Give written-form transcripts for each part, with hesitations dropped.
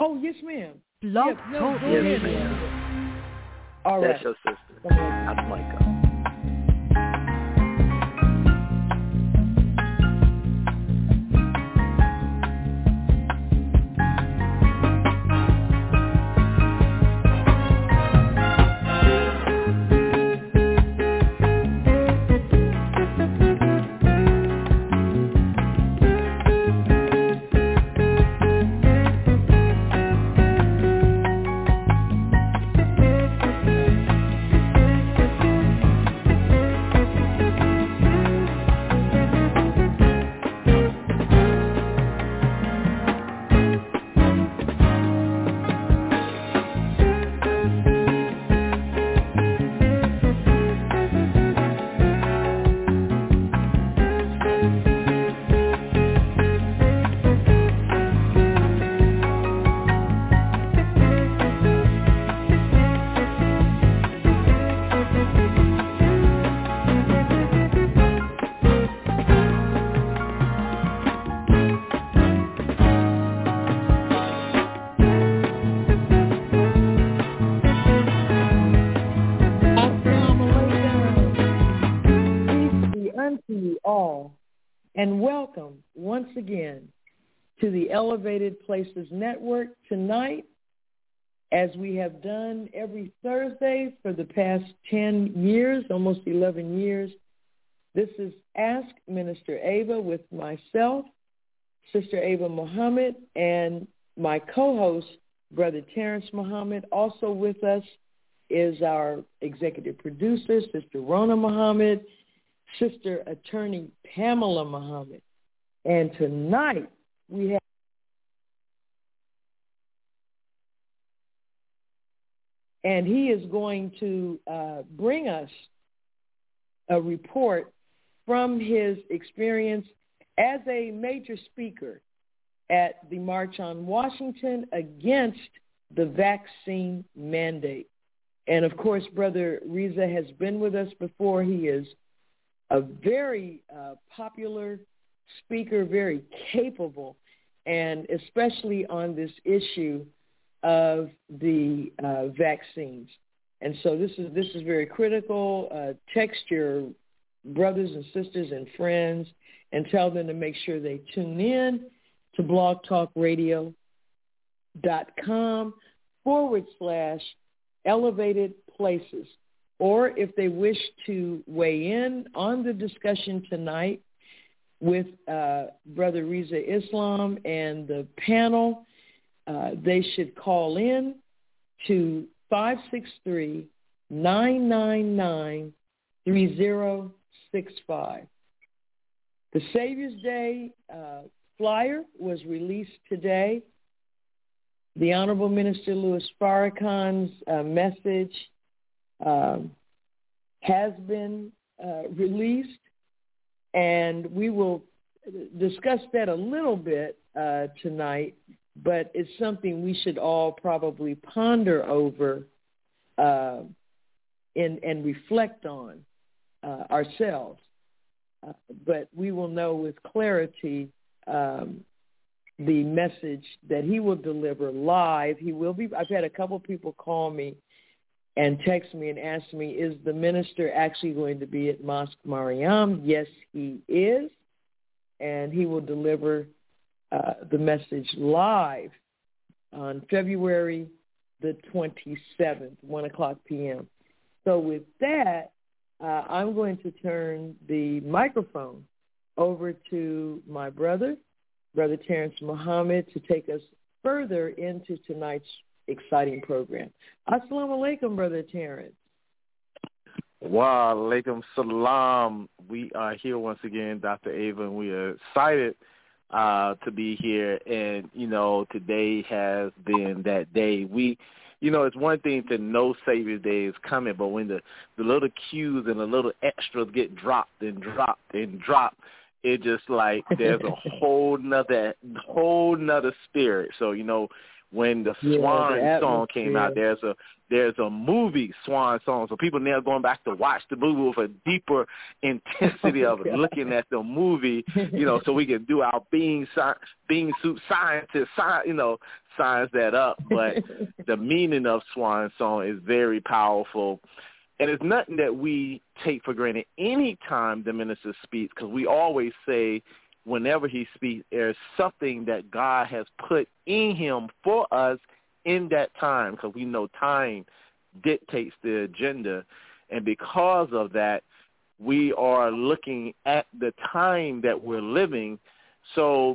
Oh, yes, ma'am. Blog Yes, Talk go Radio. ahead, ma'am. All right. That's your sister. That's Micah. And welcome once again to the Elevated Places Network tonight, as we have done every Thursday for the past 10 years, almost 11 years. This is Ask Minister Ava with myself, Sister Ava Muhammad, and my co-host, Brother Terrence Muhammad. Also with us is our executive producer, Sister Rona Muhammad, Sister Attorney Pamela Muhammad. And tonight we have he is going to bring us a report from his experience as a major speaker at the March on Washington against the vaccine mandate. And of course, Brother Reza has been with us before. He is a very popular speaker, very capable, and especially on this issue of the vaccines. And so this is very critical. Text your brothers and sisters and friends and tell them to make sure they tune in to blogtalkradio.com/elevated places. Or if they wish to weigh in on the discussion tonight with Brother Reza Islam and the panel, they should call in to 563-999-3065. The Savior's Day flyer was released today. The Honorable Minister Louis Farrakhan's message has been released, and we will discuss that a little bit tonight, but it's something we should all probably ponder over and reflect on ourselves. But we will know with clarity the message that he will deliver live. I've had a couple people call me and text me and ask me, is the minister actually going to be at Mosque Mariam? Yes, he is. And he will deliver the message live on February the 27th, 1 o'clock p.m. So with that, I'm going to turn the microphone over to my brother, Brother Terrence Muhammad, to take us further into tonight's exciting program. Assalamu alaikum, Brother Terrence. Wa alaikum salam. We are here once again, Dr. Ava, and we are excited to be here. And, today has been that day. It's one thing to know Savior's Day is coming, but when the little cues and the little extras get dropped and dropped and dropped, it just like there's a whole nother spirit. So, when the Swan song came out. There's a movie, Swan Song, so people now going back to watch the movie with a deeper intensity of looking at the movie, so we can do our being suit scientists, science that up. But the meaning of Swan Song is very powerful. And it's nothing that we take for granted any time the minister speaks, because we always say whenever he speaks, there's something that God has put in him for us in that time, because we know time dictates the agenda. And because of that, we are looking at the time that we're living. So,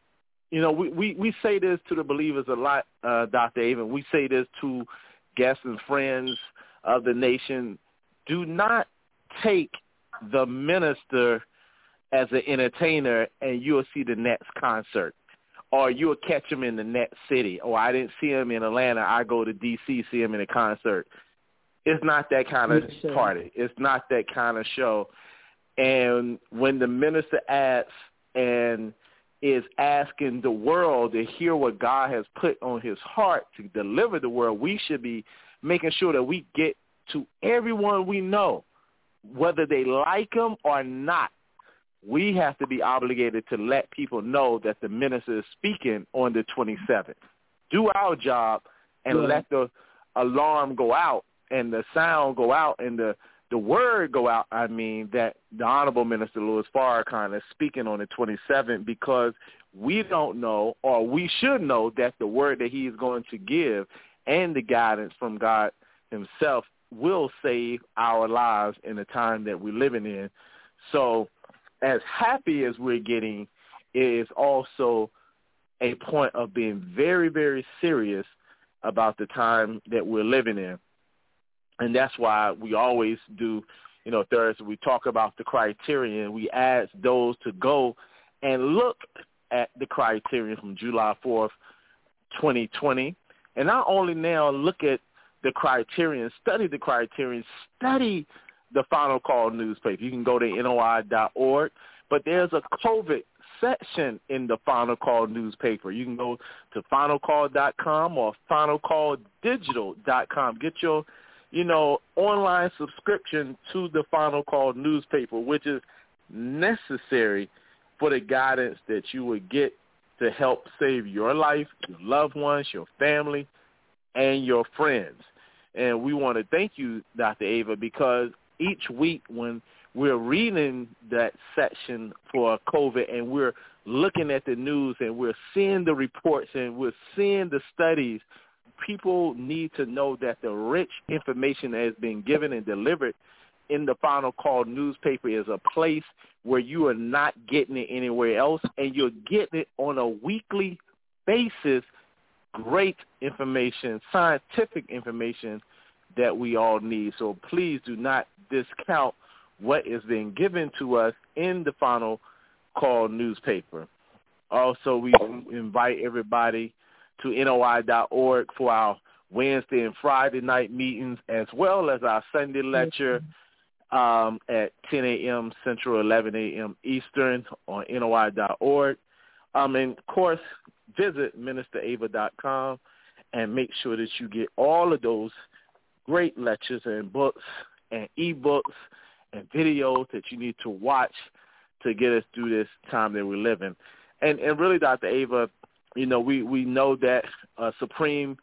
we say this to the believers a lot, Dr. Avon. We say this to guests and friends of the nation. Do not take the minister as an entertainer and you'll see the next concert, or you'll catch him in the next city. Or I didn't see him in Atlanta, I go to D.C., see him in a concert. It's not that kind of party. It's not that kind of show. And when the minister asks and is asking the world to hear what God has put on his heart to deliver the world, we should be making sure that we get to everyone we know, whether they like him or not. We have to be obligated to let people know that the minister is speaking on the 27th. Do our job and let the alarm go out and the sound go out and the word go out, that the Honorable Minister Louis Farrakhan is speaking on the 27th, because we don't know, or we should know, that the word that he is going to give and the guidance from God himself will save our lives in the time that we're living in. So as happy as we're getting, it is also a point of being very, very serious about the time that we're living in. And that's why we always do, Thursday, we talk about the criterion. We ask those to go and look at the criterion from July 4th, 2020. And not only now look at the criterion, study the criterion, study the Final Call newspaper. You can go to NOI.org, but there's a COVID section in the Final Call newspaper. You can go to finalcall.com or finalcalldigital.com. Get your, online subscription to the Final Call newspaper, which is necessary for the guidance that you would get to help save your life, your loved ones, your family, and your friends. And we want to thank you, Dr. Ava, because each week when we're reading that section for COVID and we're looking at the news and we're seeing the reports and we're seeing the studies, people need to know that the rich information that has been given and delivered in the Final Call newspaper is a place where you are not getting it anywhere else, and you're getting it on a weekly basis. Great information, scientific information that we all need. So please do not discount what is being given to us in the Final Call newspaper. Also, we invite everybody to NOI.org for our Wednesday and Friday night meetings, as well as our Sunday lecture at 10 a.m. Central, 11 a.m. Eastern on NOI.org. And, of course, visit ministerava.com and make sure that you get all of those great lectures and books and e-books and videos that you need to watch to get us through this time that we're living. And really, Dr. Ava, we know that a Supreme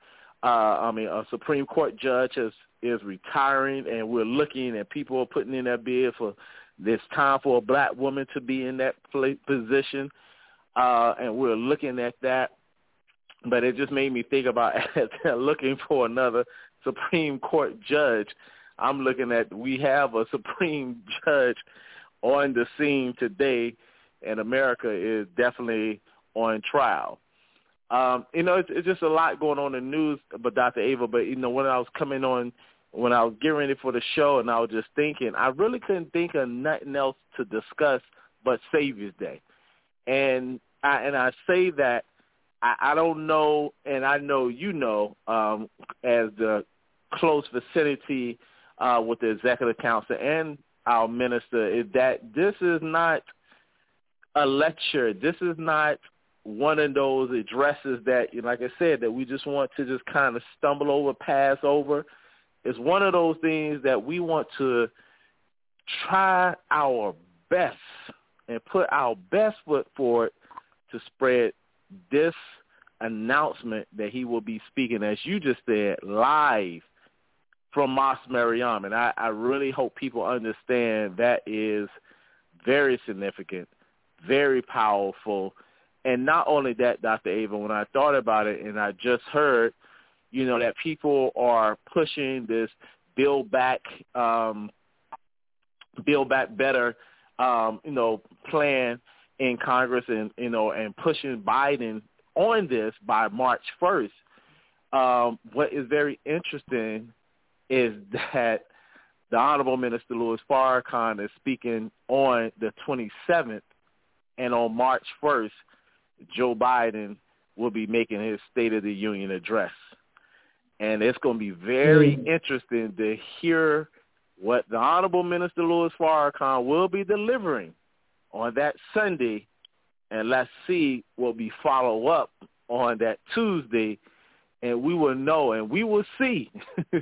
Court judge is retiring, and we're looking at people are putting in their bid for this time for a black woman to be in that position, and we're looking at that. But it just made me think about as they're looking for another Supreme Court judge. I'm looking at, we have a Supreme judge on the scene today, and America is definitely on trial. It's just a lot going on in the news, but Dr. Ava, but, when I was getting ready for the show and I was just thinking, I really couldn't think of nothing else to discuss but Savior's Day. And I say that I don't know, and I know as the close vicinity with the Executive Council and our minister, is that this is not a lecture. This is not one of those addresses that, like I said, that we just want to just kind of stumble over, pass over. It's one of those things that we want to try our best and put our best foot forward to spread this announcement that he will be speaking, as you just said, live from Mos Maryam. And I really hope people understand that is very significant, very powerful. And not only that, Dr. Ava, when I thought about it and I just heard, that people are pushing this Build Back Better, plan in Congress and pushing Biden on this by March 1st. What is very interesting is that the Honorable Minister Louis Farrakhan is speaking on the 27th, and on March 1st, Joe Biden will be making his State of the Union address. And it's going to be very interesting to hear what the Honorable Minister Louis Farrakhan will be delivering on that Sunday, and let's see what we follow up on that Tuesday, and we will know and we will see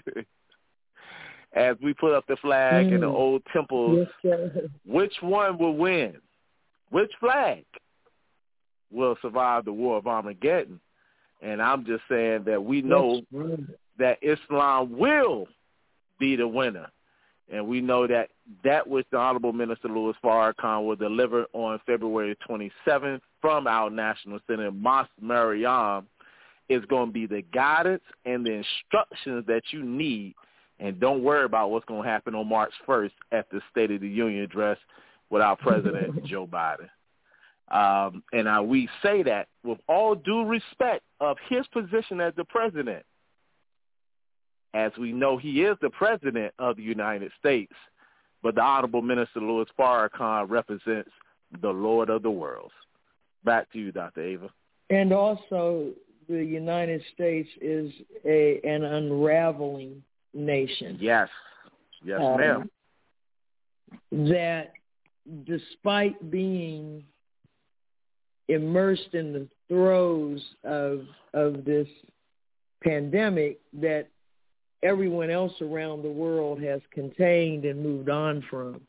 as we put up the flag in the old temples, which one will win, which flag will survive the War of Armageddon. And I'm just saying that we know that Islam will be the winner. And we know that which the Honorable Minister Louis Farrakhan will deliver on February 27th from our National Center, Mos Maryam, is going to be the guidance and the instructions that you need. And don't worry about what's going to happen on March 1st at the State of the Union address with our President, Joe Biden. And we say that with all due respect of his position as the president, as we know he is the president of the United States, but the Honorable Minister Louis Farrakhan represents the Lord of the worlds. Back to you, Dr. Ava. And also, the United States is an unraveling nation. Yes. Yes, ma'am. That despite being immersed in the throes of this pandemic that everyone else around the world has contained and moved on from,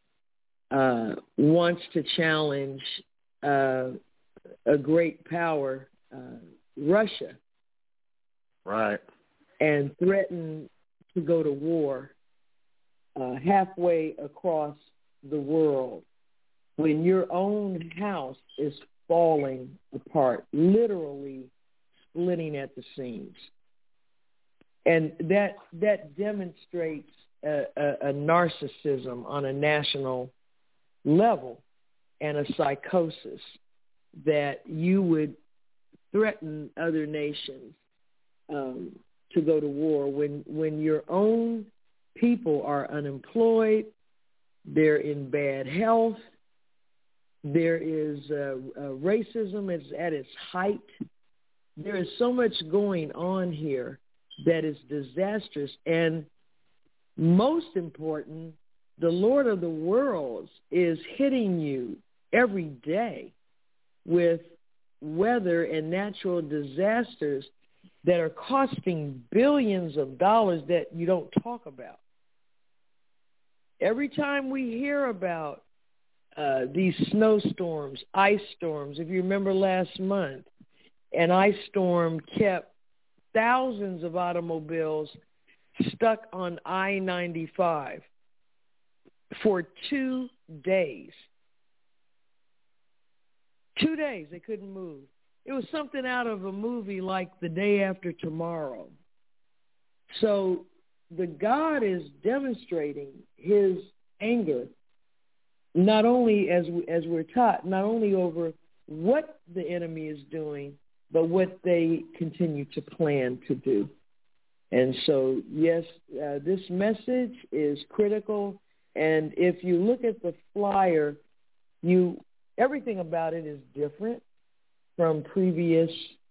wants to challenge a great power, Russia. Right. And threaten to go to war halfway across the world when your own house is falling apart, literally splitting at the seams. And that demonstrates a narcissism on a national level and a psychosis that you would threaten other nations to go to war when your own people are unemployed, they're in bad health, there is racism is at its height. There is so much going on here that is disastrous. And most important, the Lord of the worlds is hitting you every day with weather and natural disasters that are costing billions of dollars that you don't talk about. Every time we hear about these snowstorms, ice storms, if you remember last month, an ice storm kept thousands of automobiles stuck on I-95 for 2 days. 2 days they couldn't move. It was something out of a movie like The Day After Tomorrow. So the God is demonstrating his anger, not only as we're taught, not only over what the enemy is doing, but what they continue to plan to do. And so, yes, this message is critical. And if you look at the flyer, everything about it is different from previous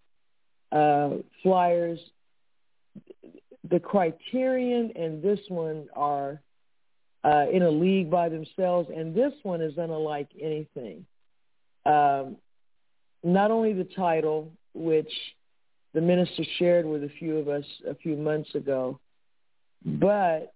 flyers. The Criterion and this one are in a league by themselves, and this one is unlike anything. not only the title, which the minister shared with a few of us a few months ago, but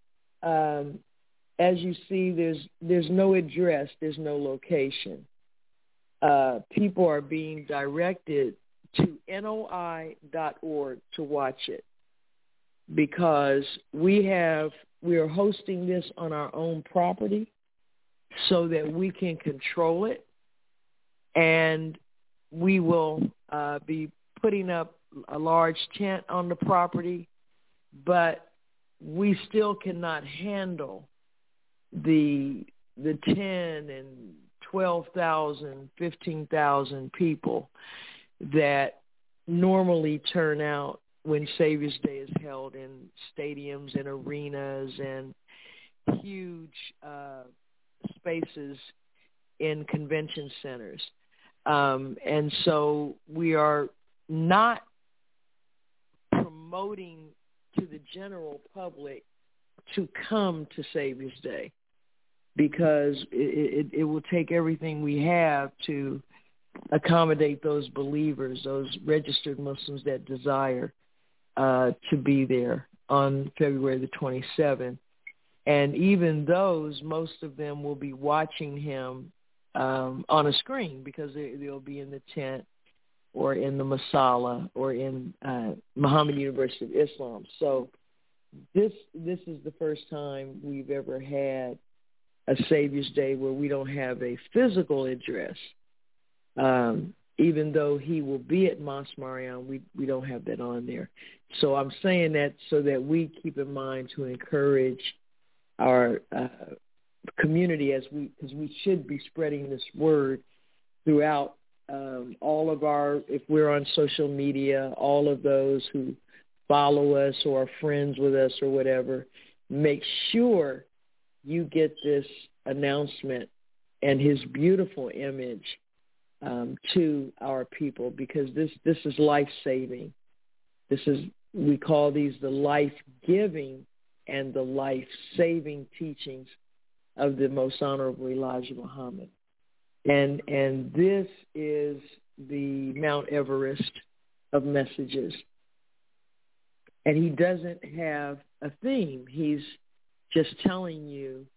as you see, there's no address, there's no location. People are being directed to NOI.org to watch it, because we are hosting this on our own property so that we can control it, and we will be putting up a large tent on the property, but we still cannot handle the 10 and 12,000, 15,000 people that normally turn out when Savior's Day is held in stadiums and arenas and huge spaces in convention centers. And so we are not promoting to the general public to come to Savior's Day, because it will take everything we have to accommodate those believers, those registered Muslims that desire to be there on February the 27th. And even those, most of them will be watching him on a screen, because they'll be in the tent or in the Masala or in Muhammad University of Islam. So this is the first time we've ever had a Savior's Day where we don't have a physical address. Even though he will be at Mosque Mariam, we don't have that on there. So I'm saying that so that we keep in mind to encourage our community, because we should be spreading this word throughout all of our, if we're on social media, all of those who follow us or are friends with us or whatever, make sure you get this announcement and his beautiful image to our people, because this is life-saving. We call these the life-giving and the life-saving teachings of the Most Honorable Elijah Muhammad. And this is the Mount Everest of messages. And he doesn't have a theme. He's just telling you,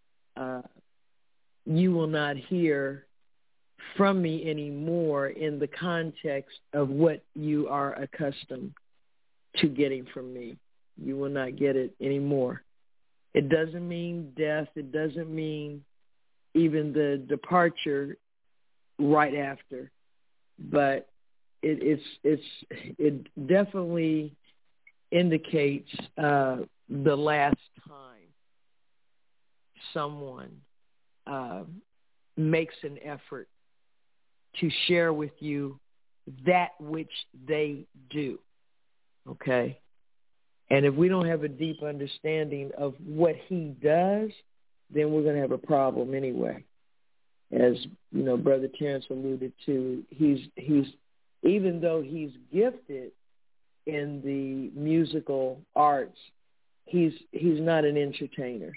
you will not hear from me anymore in the context of what you are accustomed to getting from me. You will not get it anymore. It doesn't mean death. It doesn't mean even the departure right after. But it definitely indicates the last time someone makes an effort to share with you that which they do, okay? And if we don't have a deep understanding of what he does, then we're going to have a problem anyway. As, you know, Brother Terrence alluded to, he's even though he's gifted in the musical arts, he's not an entertainer.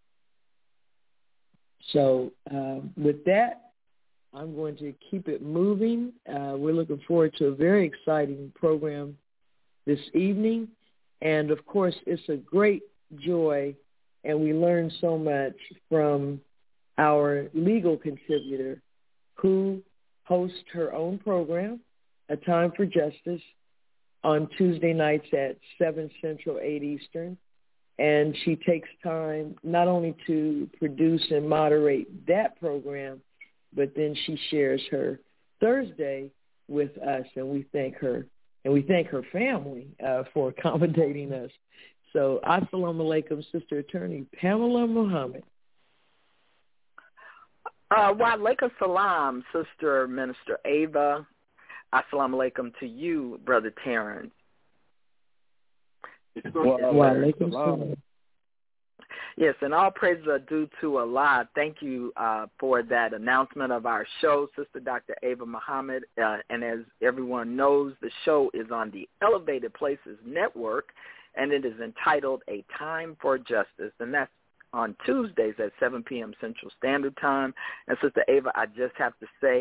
So with that, I'm going to keep it moving. We're looking forward to a very exciting program this evening. And, of course, it's a great joy, and we learn so much from our legal contributor who hosts her own program, A Time for Justice, on Tuesday nights at 7 Central, 8 Eastern. And she takes time not only to produce and moderate that program, but then she shares her Thursday with us, and we thank her. And we thank her family for accommodating us. So, assalamu alaikum, Sister Attorney Pamela Muhammad. Wa alaikum salam, Sister Minister Ava. Assalamu alaikum to you, Brother Terrence. Wa alaikum salam. Yes, and all praises are due to Allah. Thank you for that announcement of our show, Sister Dr. Ava Muhammad. And as everyone knows, the show is on the Elevated Places Network, and it is entitled A Time for Justice, and that's on Tuesdays at 7 p.m. Central Standard Time. And Sister Ava, I just have to say,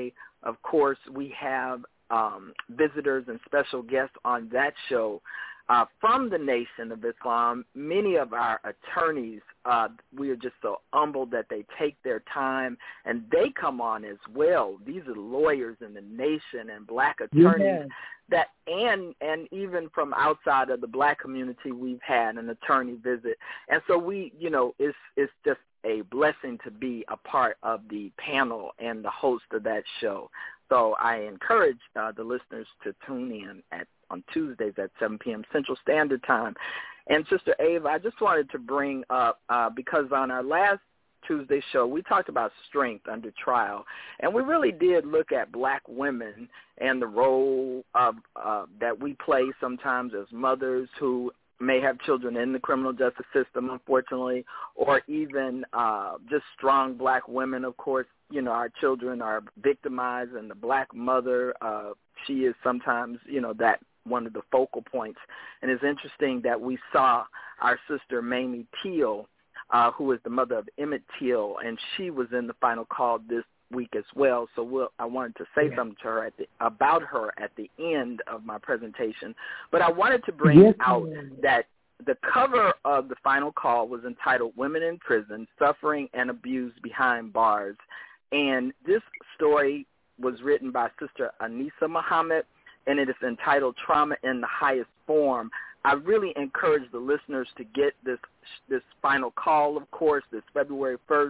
Of course, we have visitors and special guests on that show from the Nation of Islam. Many of our attorneys, we are just so humbled that they take their time and they come on as well. These are lawyers in the nation and black attorneys that, and even from outside of the black community, we've had an attorney visit. And so we, it's just a blessing to be a part of the panel and the host of that show. So I encourage the listeners to tune in on Tuesdays at 7 p.m. Central Standard Time. And Sister Ava, I just wanted to bring up, because on our last Tuesday show, we talked about strength under trial, and we really did look at black women and the role of that we play sometimes as mothers who may have children in the criminal justice system, unfortunately, or even just strong black women. Of course, our children are victimized, and the black mother, she is sometimes, that one of the focal points. And it's interesting that we saw our sister Mamie Till, who is the mother of Emmett Till, and she was in the final call this week as well. So I wanted to say something to her about her at the end of my presentation. But I wanted to bring out that the cover of the final call was entitled Women in Prison, Suffering and Abuse Behind Bars. And this story was written by Sister Anissa Muhammad, and it is entitled Trauma in the Highest Form. I really encourage the listeners to get this final call, of course, this February 1st,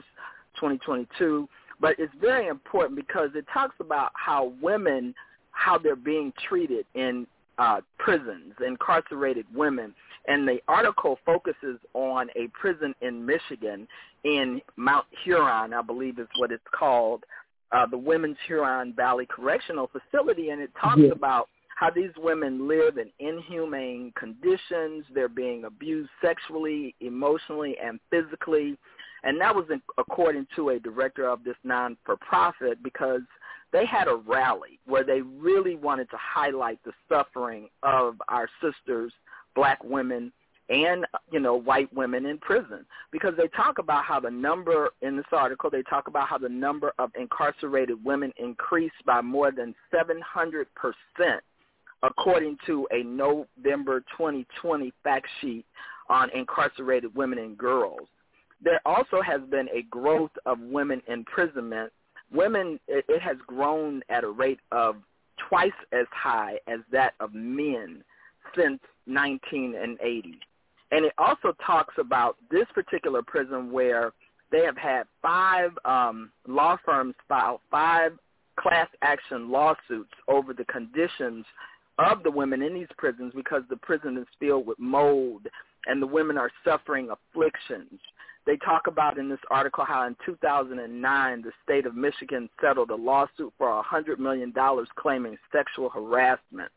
2022. But it's very important because it talks about how women, how they're being treated in prisons, incarcerated women. And the article focuses on a prison in Michigan, in Mount Huron, I believe is what it's called, the Women's Huron Valley Correctional Facility. And it talks about how these women live in inhumane conditions. They're being abused sexually, emotionally, and physically. And that was according to a director of this non-for-profit, because they had a rally where they really wanted to highlight the suffering of our sisters, black women, and, white women in prison. Because they talk about how the number, in this article, they talk about how the number of incarcerated women increased by more than 700%, according to a November 2020 fact sheet on incarcerated women and girls. There also has been a growth of women imprisonment. Women, it has grown at a rate of twice as high as that of men since 1980. And it also talks about this particular prison where they have had 5 law firms file 5 class action lawsuits over the conditions of the women in these prisons, because the prison is filled with mold and the women are suffering afflictions. They talk about in this article how in 2009, the state of Michigan settled a lawsuit for $100 million claiming sexual harassment.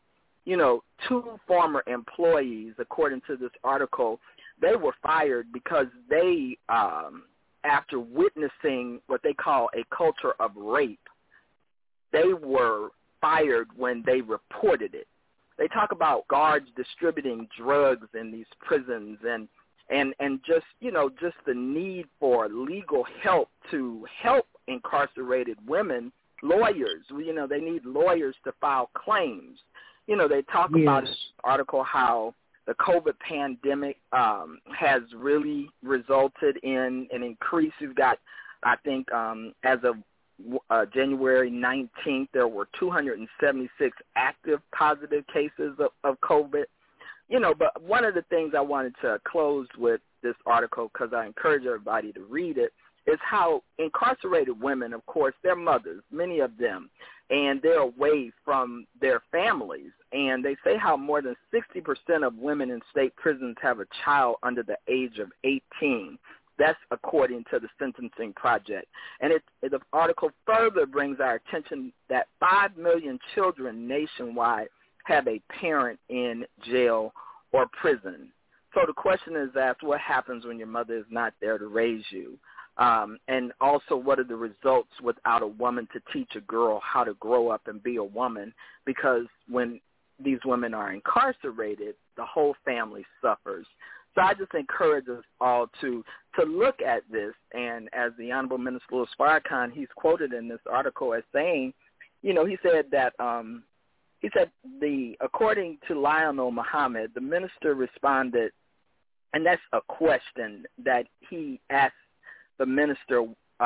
2 former employees, according to this article, they were fired because they, after witnessing what they call a culture of rape, they were fired when they reported it. They talk about guards distributing drugs in these prisons and just, just the need for legal help to help incarcerated women, lawyers. They need lawyers to file claims. They talk about in this article how the COVID pandemic has really resulted in an increase. You've got, I think, as of January 19th, there were 276 active positive cases of COVID. But one of the things I wanted to close with this article, because I encourage everybody to read it, is how incarcerated women, of course, they're mothers, many of them, and they're away from their families. And they say how more than 60% of women in state prisons have a child under the age of 18. That's according to the Sentencing Project. And the article further brings our attention that 5 million children nationwide have a parent in jail or prison. So the question is asked, what happens when your mother is not there to raise you? And also, what are the results without a woman to teach a girl how to grow up and be a woman? Because when these women are incarcerated, the whole family suffers. So I just encourage us all to look at this. And as the Honorable Minister Louis Farrakhan, he's quoted in this article as saying, he said that according to Lionel Muhammad, the minister responded, and that's a question that he asked the minister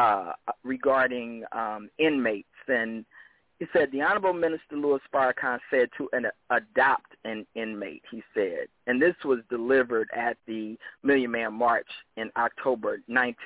regarding inmates, and he said, the Honorable Minister Louis Farrakhan said to adopt an inmate, he said. And this was delivered at the Million Man March in October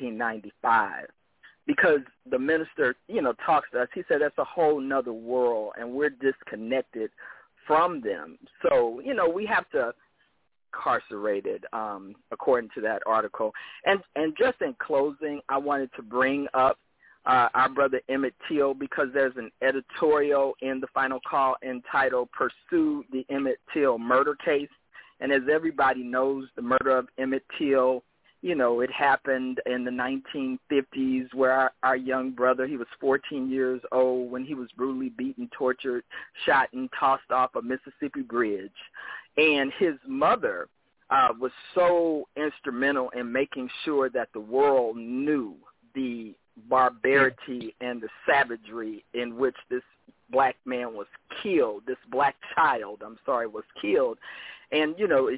1995. Because the minister, talks to us, he said that's a whole nother world, and we're disconnected from them. So, we have to incarcerated, according to that article. And just in closing, I wanted to bring up our brother Emmett Till, because there's an editorial in the Final Call entitled Pursue the Emmett Till Murder Case. And as everybody knows, the murder of Emmett Till, it happened in the 1950s, where our young brother, he was 14 years old when he was brutally beaten, tortured, shot, and tossed off a Mississippi bridge. And his mother was so instrumental in making sure that the world knew the barbarity and the savagery in which this black man was killed, this black child, was killed. And,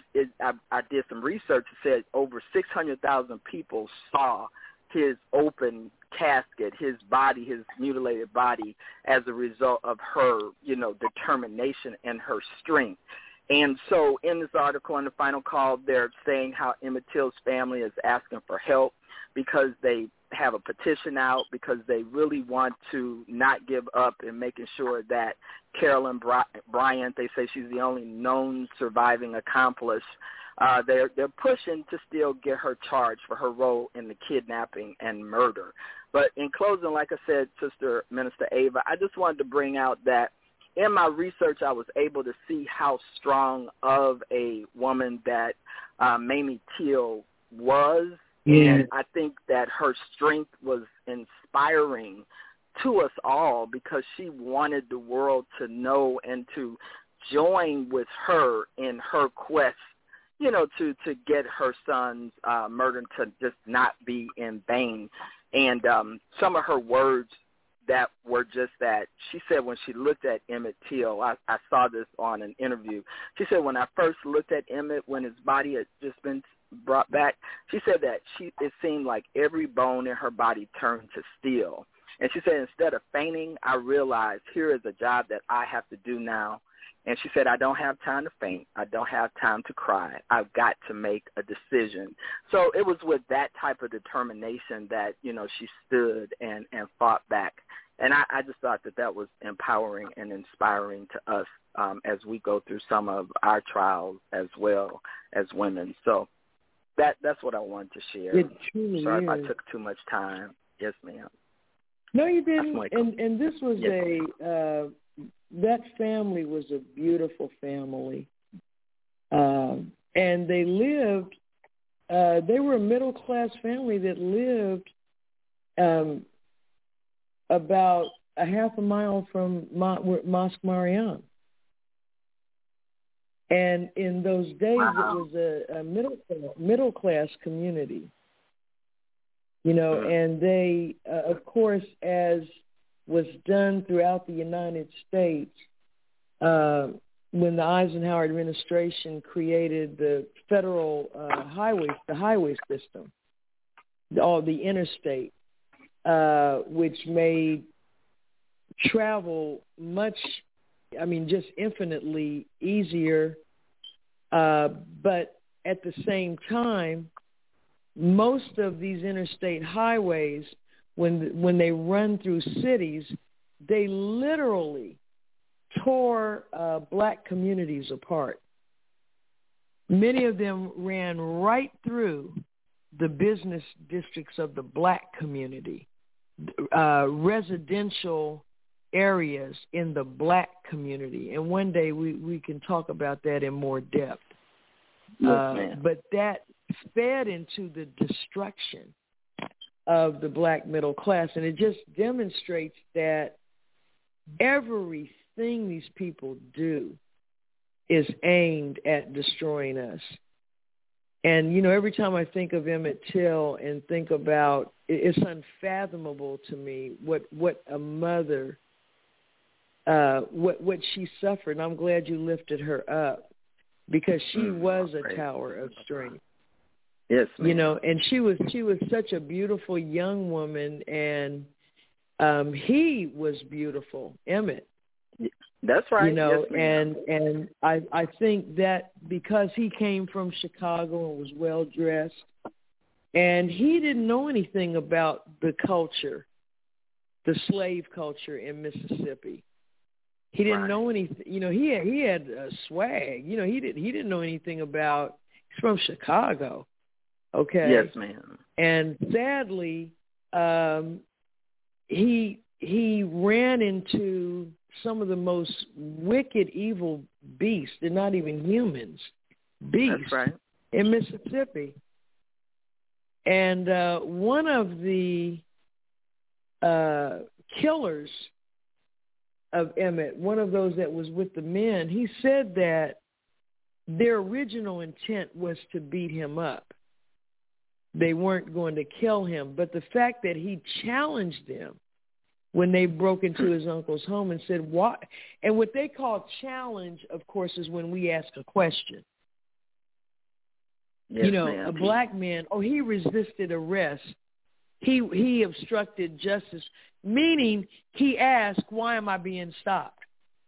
I did some research that said over 600,000 people saw his open casket, his body, his mutilated body, as a result of her, determination and her strength. And so in this article, in the Final Call, they're saying how Emmett Till's family is asking for help because they have a petition out, because they really want to not give up in making sure that Carolyn Bryant, they say she's the only known surviving accomplice, they're pushing to still get her charged for her role in the kidnapping and murder. But in closing, like I said, Sister Minister Ava, I just wanted to bring out that in my research, I was able to see how strong of a woman that Mamie Till was. Yeah. And I think that her strength was inspiring to us all, because she wanted the world to know and to join with her in her quest, to get her son's murder to just not be in vain. And some of her words that were just that. She said when she looked at Emmett Till, I saw this on an interview. She said, when I first looked at Emmett, when his body had just been brought back, she said that it seemed like every bone in her body turned to steel. And she said, instead of fainting, I realized here is a job that I have to do now. And she said, I don't have time to faint. I don't have time to cry. I've got to make a decision. So it was with that type of determination that, she stood and fought back. And I just thought that was empowering and inspiring to us as we go through some of our trials as well as women. So that's what I wanted to share. It truly Sorry is. if I took too much time. Yes, ma'am. No, you didn't. And this was that family was a beautiful family. And they lived, they were a middle-class family that lived about a half a mile from Mosque Mariam. And in those days, wow. It was a middle-class community. And they, of course, as was done throughout the United States, when the Eisenhower administration created the federal highway system, all the interstate, which made travel just infinitely easier. But at the same time, most of these interstate highways, when they run through cities, they literally tore black communities apart. Many of them ran right through the business districts of the black community, residential areas in the black community. And one day we can talk about that in more depth. But that fed into the destruction of the black middle class. And it just demonstrates that everything these people do is aimed at destroying us. And, every time I think of Emmett Till and think about, it's unfathomable to me what a mother what she suffered. And I'm glad you lifted her up, because she was a tower of strength. Yes, ma'am. You know, and she was such a beautiful young woman, and he was beautiful, Emmett. That's right. You know, yes, and I think that because he came from Chicago and was well dressed, and he didn't know anything about the culture, the slave culture in Mississippi. He didn't know anything. You know, he had a swag. You know, he didn't know anything about. He's from Chicago. Okay. Yes, ma'am. And sadly, he ran into some of the most wicked, evil beasts. They're not even humans. Beasts. That's right. In Mississippi. And one of the killers of Emmett, one of those that was with the men, he said that their original intent was to beat him up. They weren't going to kill him. But the fact that he challenged them when they broke into his uncle's home and said, "Why?" And what they call challenge, of course, is when we ask a question. Yes, you know, ma'am. a black man, he resisted arrest. He obstructed justice, meaning he asked, "Why am I being stopped?"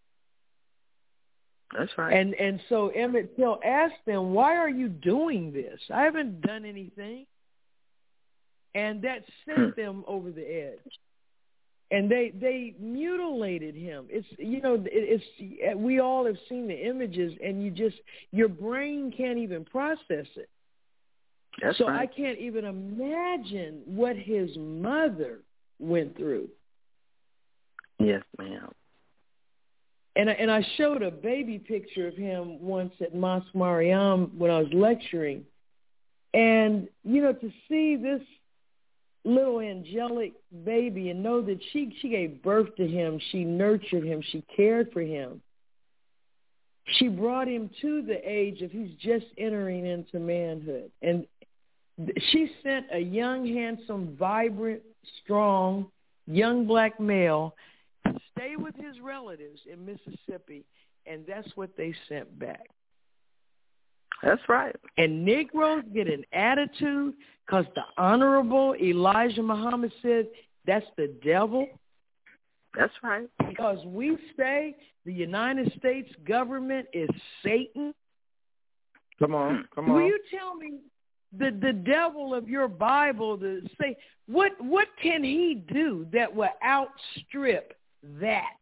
That's right. And so Emmett Till asked them, "Why are you doing this? I haven't done anything." And that sent them over the edge. And they mutilated him. We all have seen the images, and your brain can't even process it. That's so right. I can't even imagine what his mother went through. Yes, ma'am. And I showed a baby picture of him once at Mosque Mariam when I was lecturing. And, to see this little angelic baby and know that she gave birth to him, she nurtured him, she cared for him. She brought him to the age of he's just entering into manhood. And she sent a young, handsome, vibrant, strong, young black male to stay with his relatives in Mississippi, and that's what they sent back. That's right. And Negroes get an attitude because the Honorable Elijah Muhammad said that's the devil. That's right. Because we say the United States government is Satan. Come on. Will you tell me the devil of your Bible to say what can he do that will outstrip that?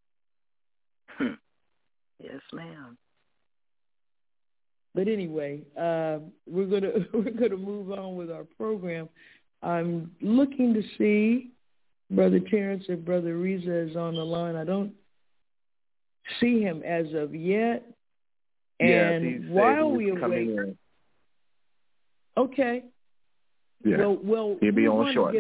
Yes, ma'am. But anyway, we're gonna move on with our program. I'm looking to see Brother Terrence or Brother Reza is on the line. I don't see him as of yet. And while we await, okay. Yeah. Well, he'll be on short.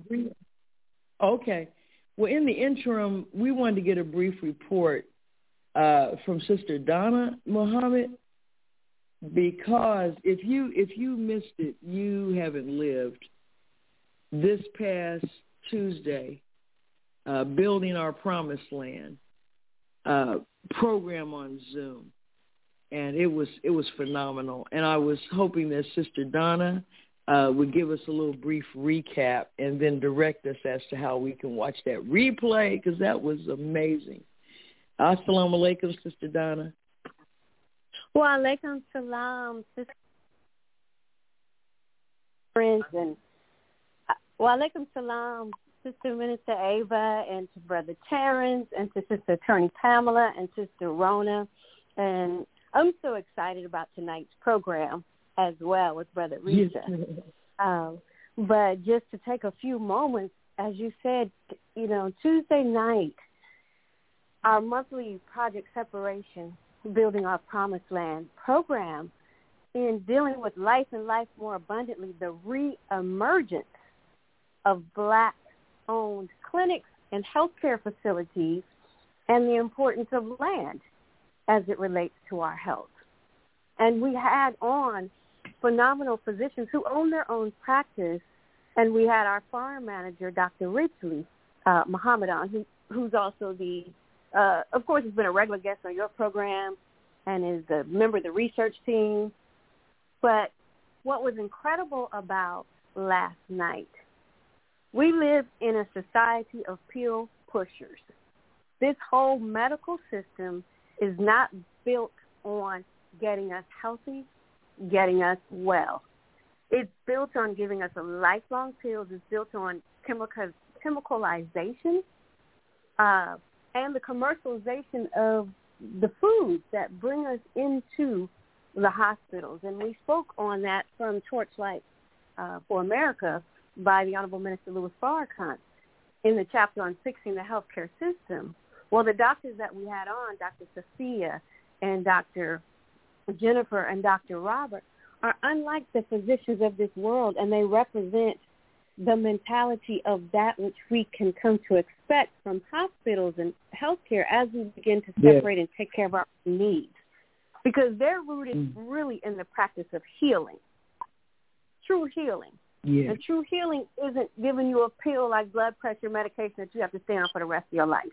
Okay. Well, in the interim, we wanted to get a brief report from Sister Donna Muhammad, because if you missed it, you haven't lived. This past Tuesday, Building Our Promised Land program on Zoom, and it was phenomenal. And I was hoping that Sister Donna would give us a little brief recap and then direct us as to how we can watch that replay, because that was amazing. Assalamu alaikum, Sister Donna. Wa alaikum salam, Sister friends, and wa alaikum salam, Sister Minister Ava, and to Brother Terrence, and to Sister Attorney Pamela, and Sister Rona. And I'm so excited about tonight's program as well with Brother Reza. But just to take a few moments, as you said, Tuesday night, our monthly Project Separation, Building Our Promised Land program, in dealing with life and life more abundantly, the re-emergence of Black-owned clinics and healthcare facilities, and the importance of land as it relates to our health. And we had on phenomenal physicians who own their own practice, and we had our farm manager, Dr. Ridgely Muhammad, on, who's also the of course, has been a regular guest on your program and is a member of the research team. But what was incredible about last night, we live in a society of pill pushers. This whole medical system is not built on getting us healthy, getting us well. It's built on giving us a lifelong pills. It's built on chemicalization and the commercialization of the foods that bring us into the hospitals. And we spoke on that from Torchlight for America by the Honorable Minister Louis Farrakhan in the chapter on fixing the healthcare system. Well, the doctors that we had on, Dr. Sophia and Dr. Jennifer and Dr. Robert, are unlike the physicians of this world, and they represent the mentality of that which we can come to expect from hospitals and healthcare as we begin to separate and take care of our needs. Because they're rooted really in the practice of healing, true healing. Yeah. And true healing isn't giving you a pill like blood pressure medication that you have to stay on for the rest of your life.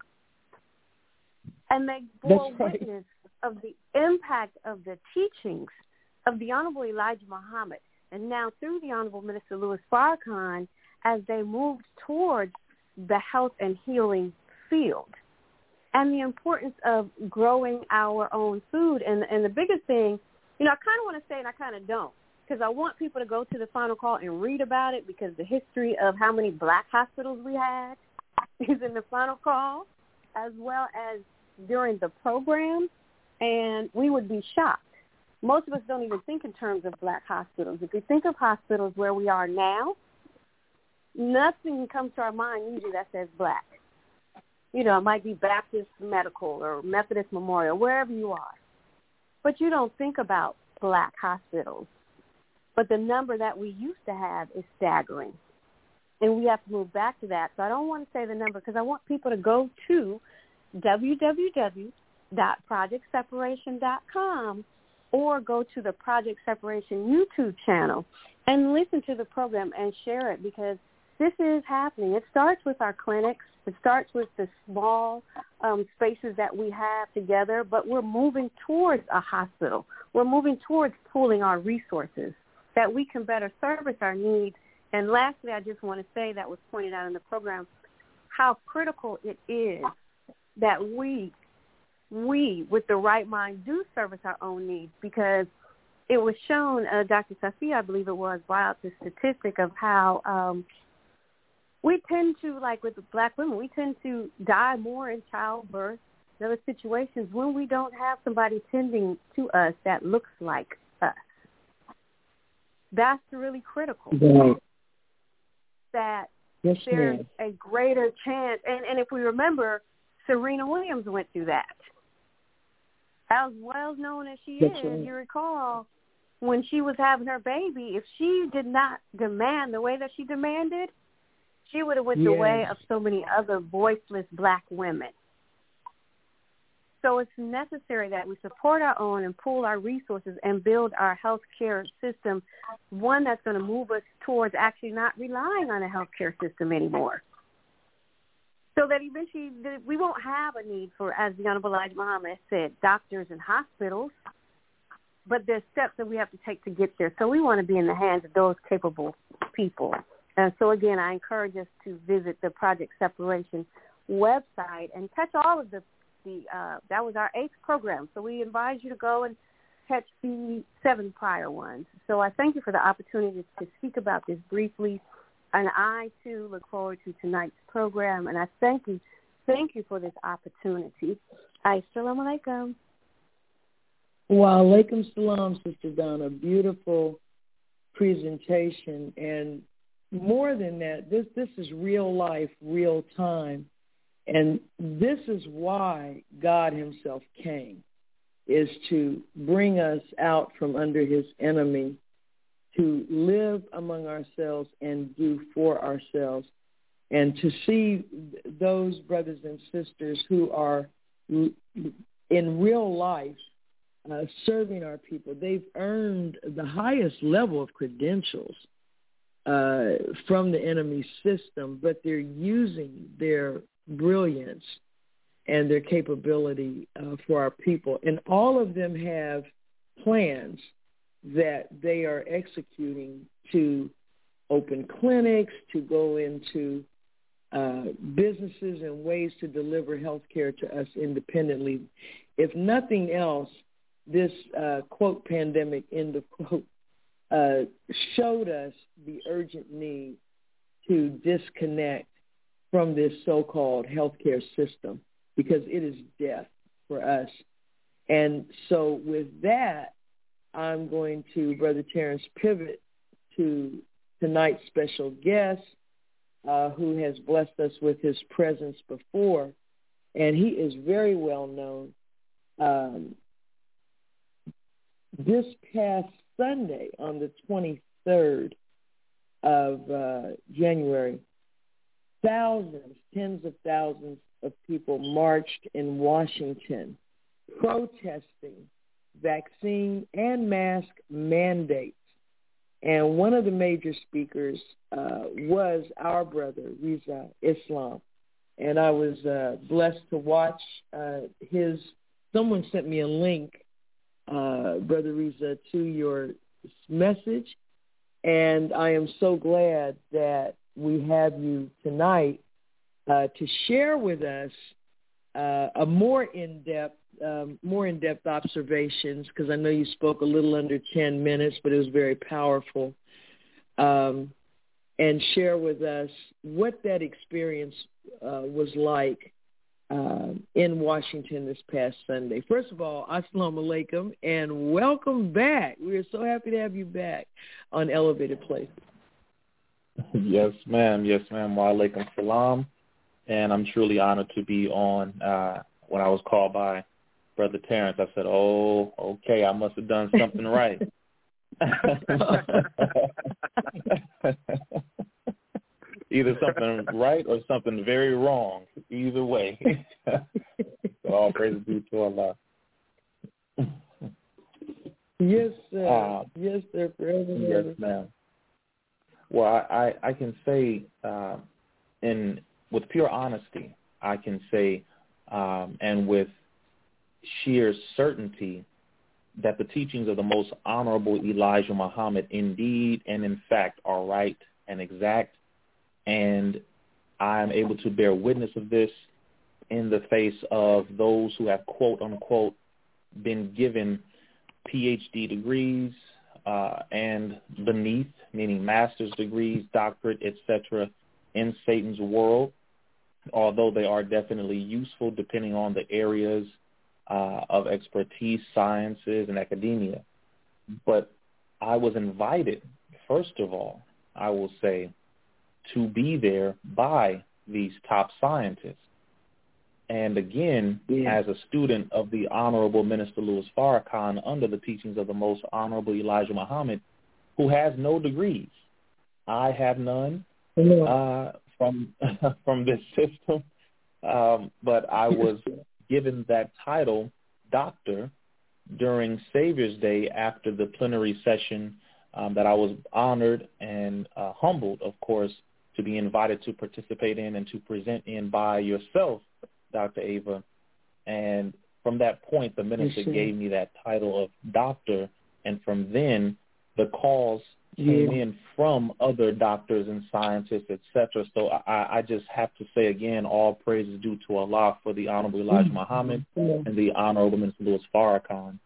And they bore witness of the impact of the teachings of the Honorable Elijah Muhammad, and now through the Honorable Minister Louis Farrakhan, as they moved towards the health and healing field, and the importance of growing our own food. And the biggest thing, I kind of want to say, and I kind of don't, because I want people to go to the final call and read about it, because the history of how many black hospitals we had is in the final call, as well as during the program, and we would be shocked. Most of us don't even think in terms of black hospitals. If we think of hospitals where we are now, nothing comes to our mind usually that says black. It might be Baptist Medical or Methodist Memorial, wherever you are. But you don't think about black hospitals. But the number that we used to have is staggering. And we have to move back to that. So I don't want to say the number because I want people to go to www.projectseparation.com or go to the Project Separation YouTube channel and listen to the program and share it, because this is happening. It starts with our clinics. It starts with the small spaces that we have together, but we're moving towards a hospital. We're moving towards pooling our resources that we can better service our needs. And lastly, I just want to say, that was pointed out in the program, how critical it is that we, with the right mind, do service our own needs, because it was shown, Dr. Safi, I believe it was, brought out the statistic of how we tend to, like with the black women, we tend to die more in childbirth and other situations when we don't have somebody tending to us that looks like us. That's really critical. Right. That there's a greater chance. And if we remember, Serena Williams went through that. As well known as she is, you recall, when she was having her baby, if she did not demand the way that she demanded, she would have went the way of so many other voiceless black women. So it's necessary that we support our own and pool our resources and build our health care system, one that's going to move us towards actually not relying on a health care system anymore. So that eventually we won't have a need for, as the Honorable Elijah Muhammad said, doctors and hospitals, but there's steps that we have to take to get there. So we want to be in the hands of those capable people. And so, again, I encourage us to visit the Project Separation website and catch all of the that was our 8th program. So we advise you to go and catch the 7 prior ones. So I thank you for the opportunity to speak about this briefly. And I, too, look forward to tonight's program. And I thank you for this opportunity. Assalamu alaikum. Wa alaikum salam, Sister Donna. Beautiful presentation. And more than that, this is real life, real time. And this is why God himself came, is to bring us out from under his enemy, to live among ourselves and do for ourselves, and to see those brothers and sisters who are in real life serving our people. They've earned the highest level of credentials from the enemy system, but they're using their brilliance and their capability for our people. And all of them have plans that they are executing to open clinics, to go into businesses and ways to deliver health care to us independently. If nothing else, this, quote, pandemic, end of quote, showed us the urgent need to disconnect from this so-called healthcare system, because it is death for us. And so with that, I'm going to, Brother Terrence, pivot to tonight's special guest, who has blessed us with his presence before, and he is very well known. This past Sunday, on the 23rd of January, thousands, tens of thousands of people marched in Washington protesting vaccine and mask mandates. And one of the major speakers was our brother, Riza Islam. And I was blessed to watch someone sent me a link, Brother Riza, to your message. And I am so glad that we have you tonight to share with us a more in-depth observations, because I know you spoke a little under 10 minutes, but it was very powerful, and share with us what that experience was like in Washington this past Sunday. First of all, assalamu alaikum, and welcome back. We are so happy to have you back on Elevated Places. Yes, ma'am. Yes, ma'am. Wa alaikum salam. And I'm truly honored to be on. When I was called by Brother Terrence, I said, oh, okay, I must have done something right. Either something right or something very wrong. Either way. So all praise be to Allah. Yes, sir. Yes, sir. Forever. Yes, ma'am. Well, I can say, with pure honesty, I can say, and with sheer certainty, that the teachings of the most honorable Elijah Muhammad indeed and in fact are right and exact, and I am able to bear witness of this in the face of those who have, quote unquote, been given PhD degrees and beneath, meaning master's degrees, doctorate, etc., in Satan's world, although they are definitely useful depending on the areas of expertise, sciences, and academia. But I was invited, first of all, I will say, to be there by these top scientists. And again, as a student of the Honorable Minister Louis Farrakhan under the teachings of the Most Honorable Elijah Muhammad, who has no degrees. I have none from this system, but I was given that title, doctor, during Savior's Day after the plenary session that I was honored and humbled, of course, to be invited to participate in and to present in by yourself, Dr. Ava. And from that point, the minister gave me that title of doctor, and from then the calls came in from other doctors and scientists, etc. So I just have to say again, all praise is due to Allah for the Honorable Elijah Muhammad and the Honorable Minister Louis Farrakhan.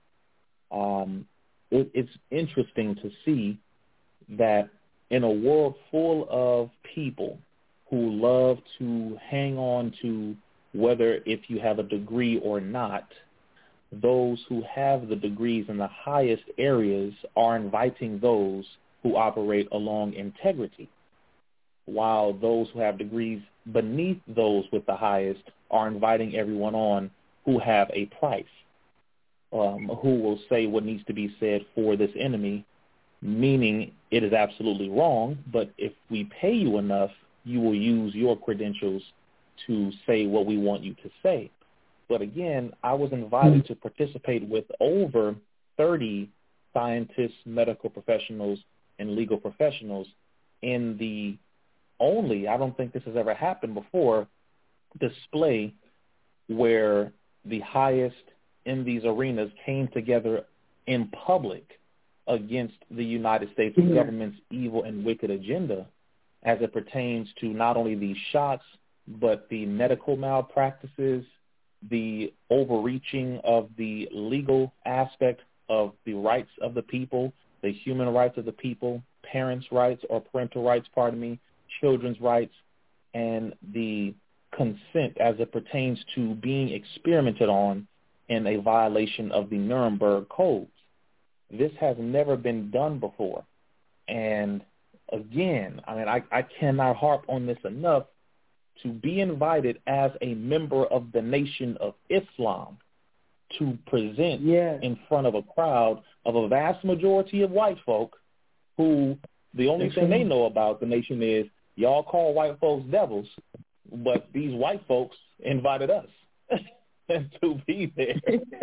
It's interesting to see that in a world full of people who love to hang on to whether if you have a degree or not, those who have the degrees in the highest areas are inviting those who operate along integrity, while those who have degrees beneath those with the highest are inviting everyone on who have a price, who will say what needs to be said for this enemy, meaning it is absolutely wrong, but if we pay you enough, you will use your credentials to say what we want you to say. But again, I was invited to participate with over 30 scientists, medical professionals, and legal professionals in the only, I don't think this has ever happened before, display where the highest in these arenas came together in public against the United States government's evil and wicked agenda as it pertains to not only these shots, but the medical malpractices, the overreaching of the legal aspect of the rights of the people, the human rights of the people, parents' rights or parental rights, children's rights, and the consent as it pertains to being experimented on in a violation of the Nuremberg codes. This has never been done before. And again, I cannot harp on this enough, to be invited as a member of the Nation of Islam to present in front of a crowd of a vast majority of white folk who the only thing they know about the nation is y'all call white folks devils, but these white folks invited us to be there.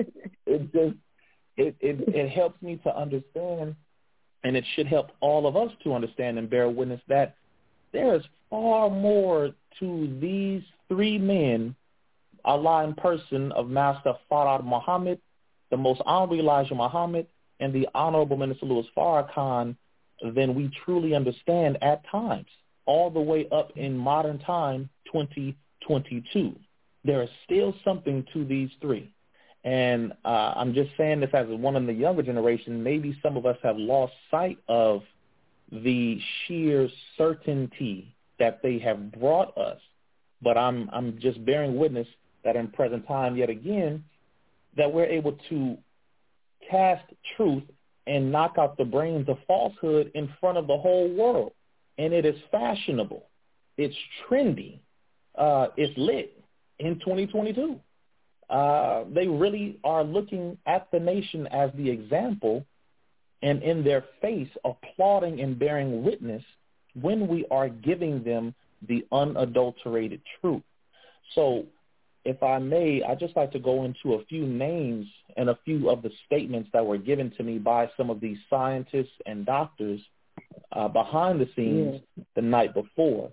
It helps me to understand, and it should help all of us to understand and bear witness that there is far more to these three men, Allah in person of Master Farad Muhammad, the Most Honorable Elijah Muhammad, and the Honorable Minister Louis Farrakhan, than we truly understand at times, all the way up in modern time, 2022. There is still something to these three. And I'm just saying this as one in the younger generation. Maybe some of us have lost sight of the sheer certainty that they have brought us. But I'm just bearing witness that in present time, yet again, that we're able to cast truth and knock out the brains of falsehood in front of the whole world. And it is fashionable. It's trendy. It's lit in 2022. They really are looking at the nation as the example and in their face applauding and bearing witness when we are giving them the unadulterated truth. So if I may, I'd just like to go into a few names and a few of the statements that were given to me by some of these scientists and doctors behind the scenes the night before.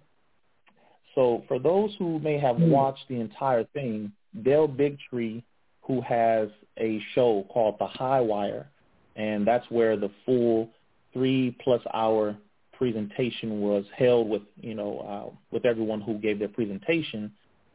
So for those who may have watched the entire thing, Dale Bigtree, who has a show called The High Wire, and that's where the full 3+ hour presentation was held with, with everyone who gave their presentation.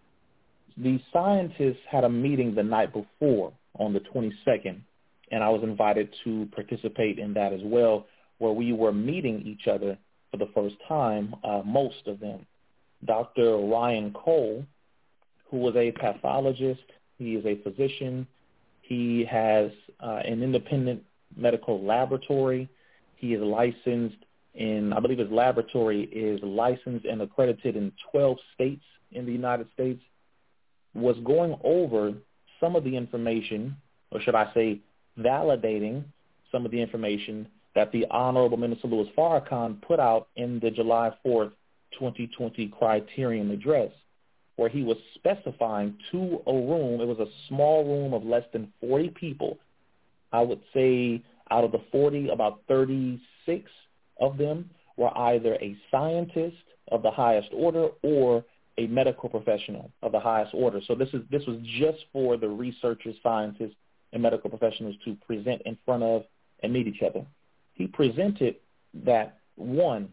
The scientists had a meeting the night before on the 22nd, and I was invited to participate in that as well, where we were meeting each other for the first time, most of them. Dr. Ryan Cole, who was a pathologist, he is a physician. He has an independent medical laboratory. He is licensed in, I believe his laboratory is licensed and accredited in 12 states in the United States, was going over some of the information, or should I say validating some of the information that the Honorable Minister Louis Farrakhan put out in the July 4th, 2020 Criterion Address, where he was specifying to a room, it was a small room of less than 40 people. I would say out of the 40, about 36 of them were either a scientist of the highest order or a medical professional of the highest order. So this was just for the researchers, scientists, and medical professionals to present in front of and meet each other. He presented that, one,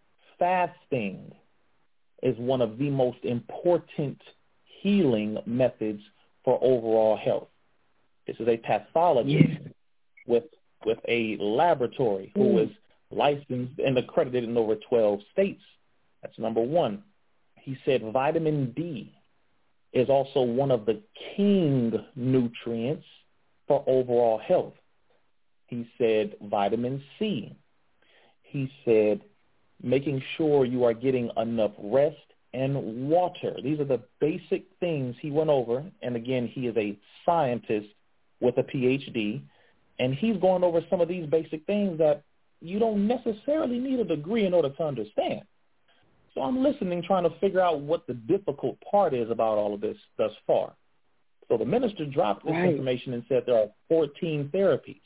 fasting is one of the most important healing methods for overall health. This is a pathologist with a laboratory who is licensed and accredited in over 12 states. That's number one. He said vitamin D is also one of the king nutrients for overall health. He said vitamin C. He said making sure you are getting enough rest and water. These are the basic things he went over. And again, he is a scientist with a PhD, and he's going over some of these basic things that you don't necessarily need a degree in order to understand. So I'm listening, trying to figure out what the difficult part is about all of this thus far. So the minister dropped this information and said there are 14 therapies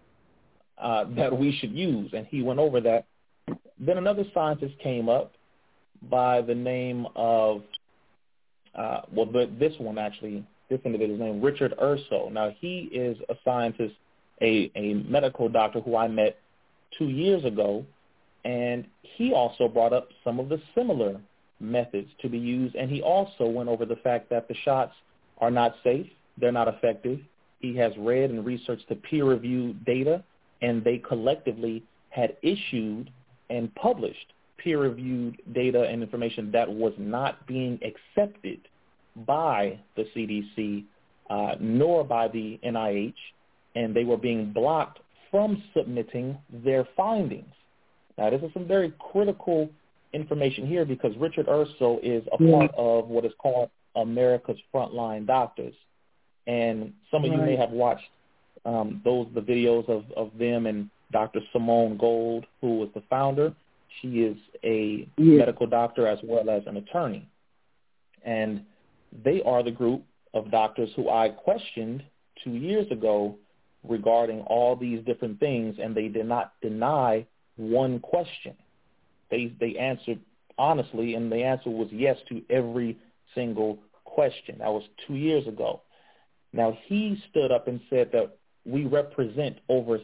that we should use, and he went over that. Then another scientist came up by the name of, this one actually this individual's name, Richard Urso. Now, he is a scientist, a medical doctor who I met 2 years ago, and he also brought up some of the similar methods to be used, and he also went over the fact that the shots are not safe, they're not effective. He has read and researched the peer-reviewed data, and they collectively had issued and published peer-reviewed data and information that was not being accepted by the CDC nor by the NIH, and they were being blocked from submitting their findings. Now, this is some very critical information here because Richard Urso is a part of what is called America's Frontline Doctors. And some of you may have watched the videos of them and Dr. Simone Gold, who was the founder. She is a medical doctor as well as an attorney. And they are the group of doctors who I questioned 2 years ago regarding all these different things, and they did not deny one question. They answered honestly, and the answer was yes to every single question. That was 2 years ago. Now, he stood up and said that we represent over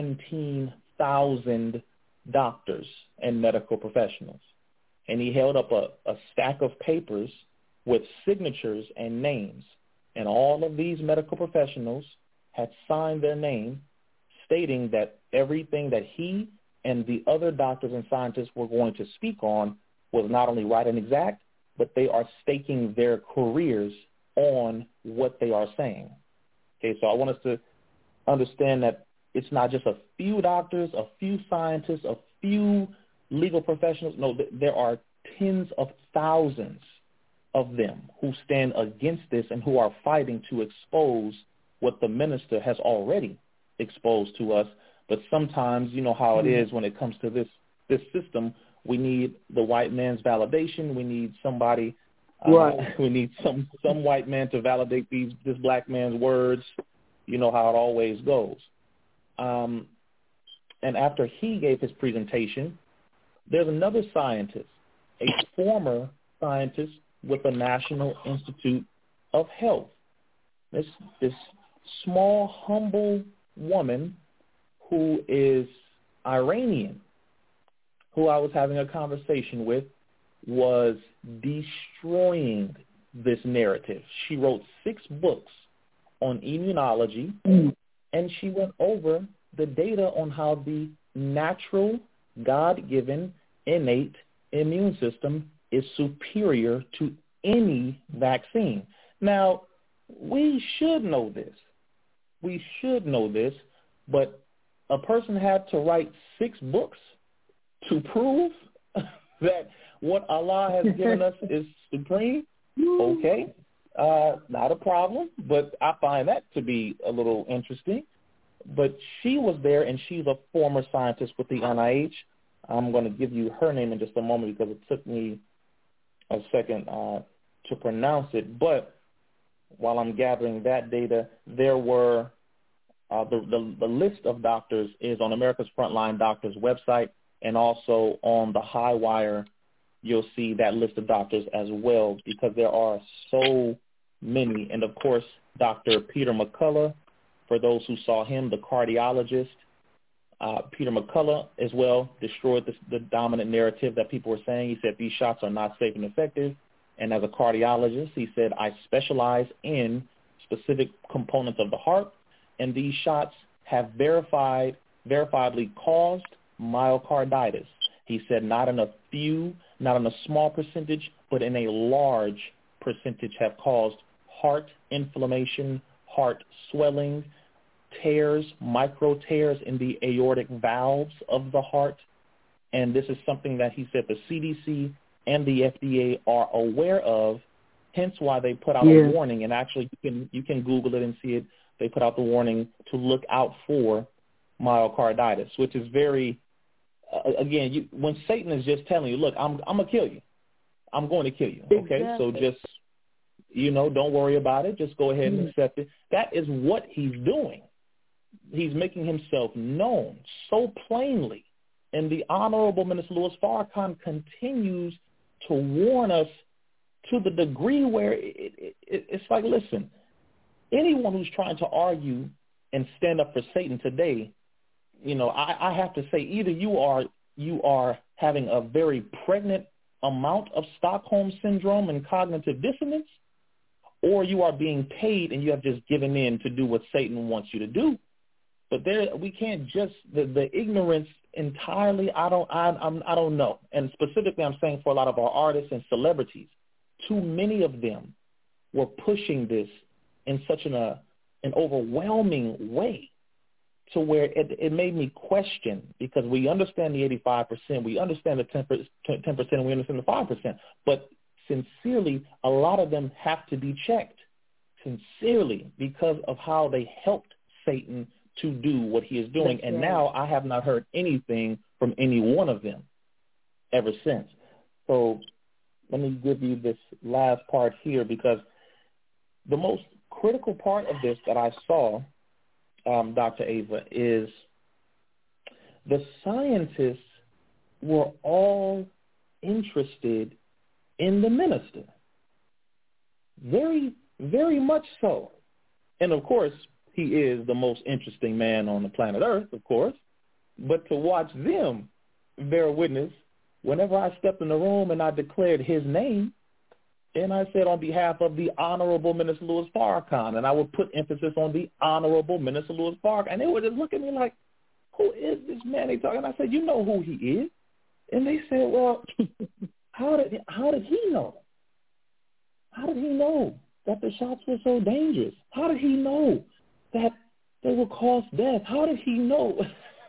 17,000 doctors and medical professionals. And he held up a stack of papers with signatures and names. And all of these medical professionals had signed their name stating that everything that he and the other doctors and scientists were going to speak on was not only right and exact, but they are staking their careers on what they are saying. Okay, so I want us to understand that it's not just a few doctors, a few scientists, a few legal professionals. No, there are tens of thousands of them who stand against this and who are fighting to expose what the minister has already exposed to us. But sometimes, you know how it is when it comes to this system, we need the white man's validation. We need somebody, we need some white man to validate this black man's words. You know how it always goes. And after he gave his presentation, there's another scientist, a former scientist with the National Institute of Health. This small, humble woman who is Iranian, who I was having a conversation with, was destroying this narrative. She wrote 6 books on immunology, and she went over the data on how the natural, God-given, innate immune system is superior to any vaccine. Now, we should know this. We should know this, but a person had to write 6 books to prove that what Allah has given us is supreme. Okay, not a problem, but I find that to be a little interesting. But she was there, and she's a former scientist with the NIH. I'm going to give you her name in just a moment because it took me a second to pronounce it. But while I'm gathering that data, there were the list of doctors is on America's Frontline Doctors website, and also on the Highwire, you'll see that list of doctors as well, because there are so many. And, of course, Dr. Peter McCullough, for those who saw him, the cardiologist, Peter McCullough as well destroyed the dominant narrative that people were saying. He said these shots are not safe and effective. And as a cardiologist, he said, I specialize in specific components of the heart, and these shots have verifiably caused myocarditis. He said not in a small percentage, but in a large percentage have caused heart inflammation, heart swelling, tears, micro tears in the aortic valves of the heart. And this is something that he said the CDC and the FDA are aware of, hence why they put out a warning. And actually, you can Google it and see it. They put out the warning to look out for myocarditis, which is very, again, when Satan is just telling you, look, I'm going to kill you. I'm going to kill you, okay? Exactly. So just, don't worry about it. Just go ahead and accept it. That is what he's doing. He's making himself known so plainly. And the Honorable Minister Louis Farrakhan continues to warn us to the degree where it's like, listen, anyone who's trying to argue and stand up for Satan today, I have to say either you are having a very pregnant amount of Stockholm syndrome and cognitive dissonance, or you are being paid and you have just given in to do what Satan wants you to do. But we can't just the ignorance entirely. I don't know. And specifically, I'm saying for a lot of our artists and celebrities, too many of them were pushing this in such an overwhelming way, to where it made me question, because we understand the 85%, we understand the 10%, and we understand the 5%. But sincerely, a lot of them have to be checked, sincerely, because of how they helped Satan to do what he is doing. That's and right. Now I have not heard anything from any one of them ever since. So let me give you this last part here, because the most critical part of this that I saw, Dr. Ava, is the scientists were all interested in the minister. Very, very much so. And, of course, he is the most interesting man on the planet Earth, of course. But to watch them bear witness, whenever I stepped in the room and I declared his name, and I said on behalf of the Honorable Minister Louis Farrakhan, and I would put emphasis on the Honorable Minister Louis Farrakhan, and they would just look at me like, who is this man they talking? And I said, you know who he is. And they said, well, how did he know? How did he know that the shots were so dangerous? How did he know that they would cause death? How did he know?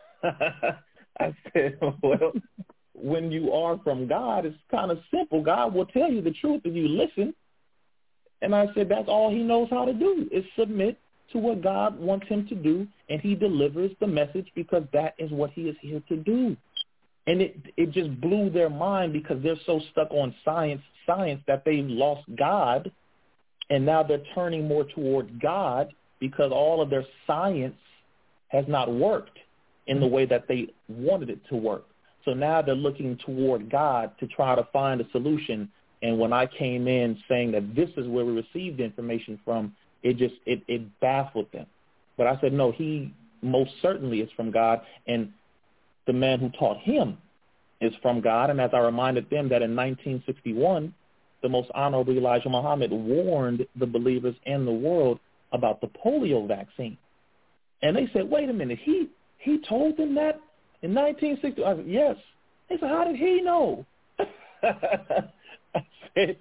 I said, well, when you are from God, it's kind of simple. God will tell you the truth if you listen. And I said, that's all he knows how to do, is submit to what God wants him to do, and he delivers the message, because that is what he is here to do. And it just blew their mind, because they're so stuck on science that they've lost God, and now they're turning more toward God, because all of their science has not worked in the way that they wanted it to work. So now they're looking toward God to try to find a solution. And when I came in saying that this is where we received the information from, it baffled them. But I said, no, he most certainly is from God, and the man who taught him is from God. And as I reminded them that in 1961, the most honorable Elijah Muhammad warned the believers in the world about the polio vaccine. And they said, wait a minute, he told them that in 1960? I said, yes. They said, how did he know? I said,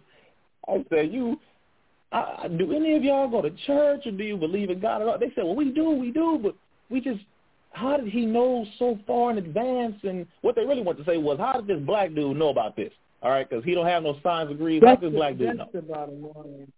do any of y'all go to church, or do you believe in God at all? They said, well, we do, but we just, how did he know so far in advance? And what they really wanted to say was, how did this black dude know about this? All right, because he don't have no science degree. How does this black dude know? That's the bottom line.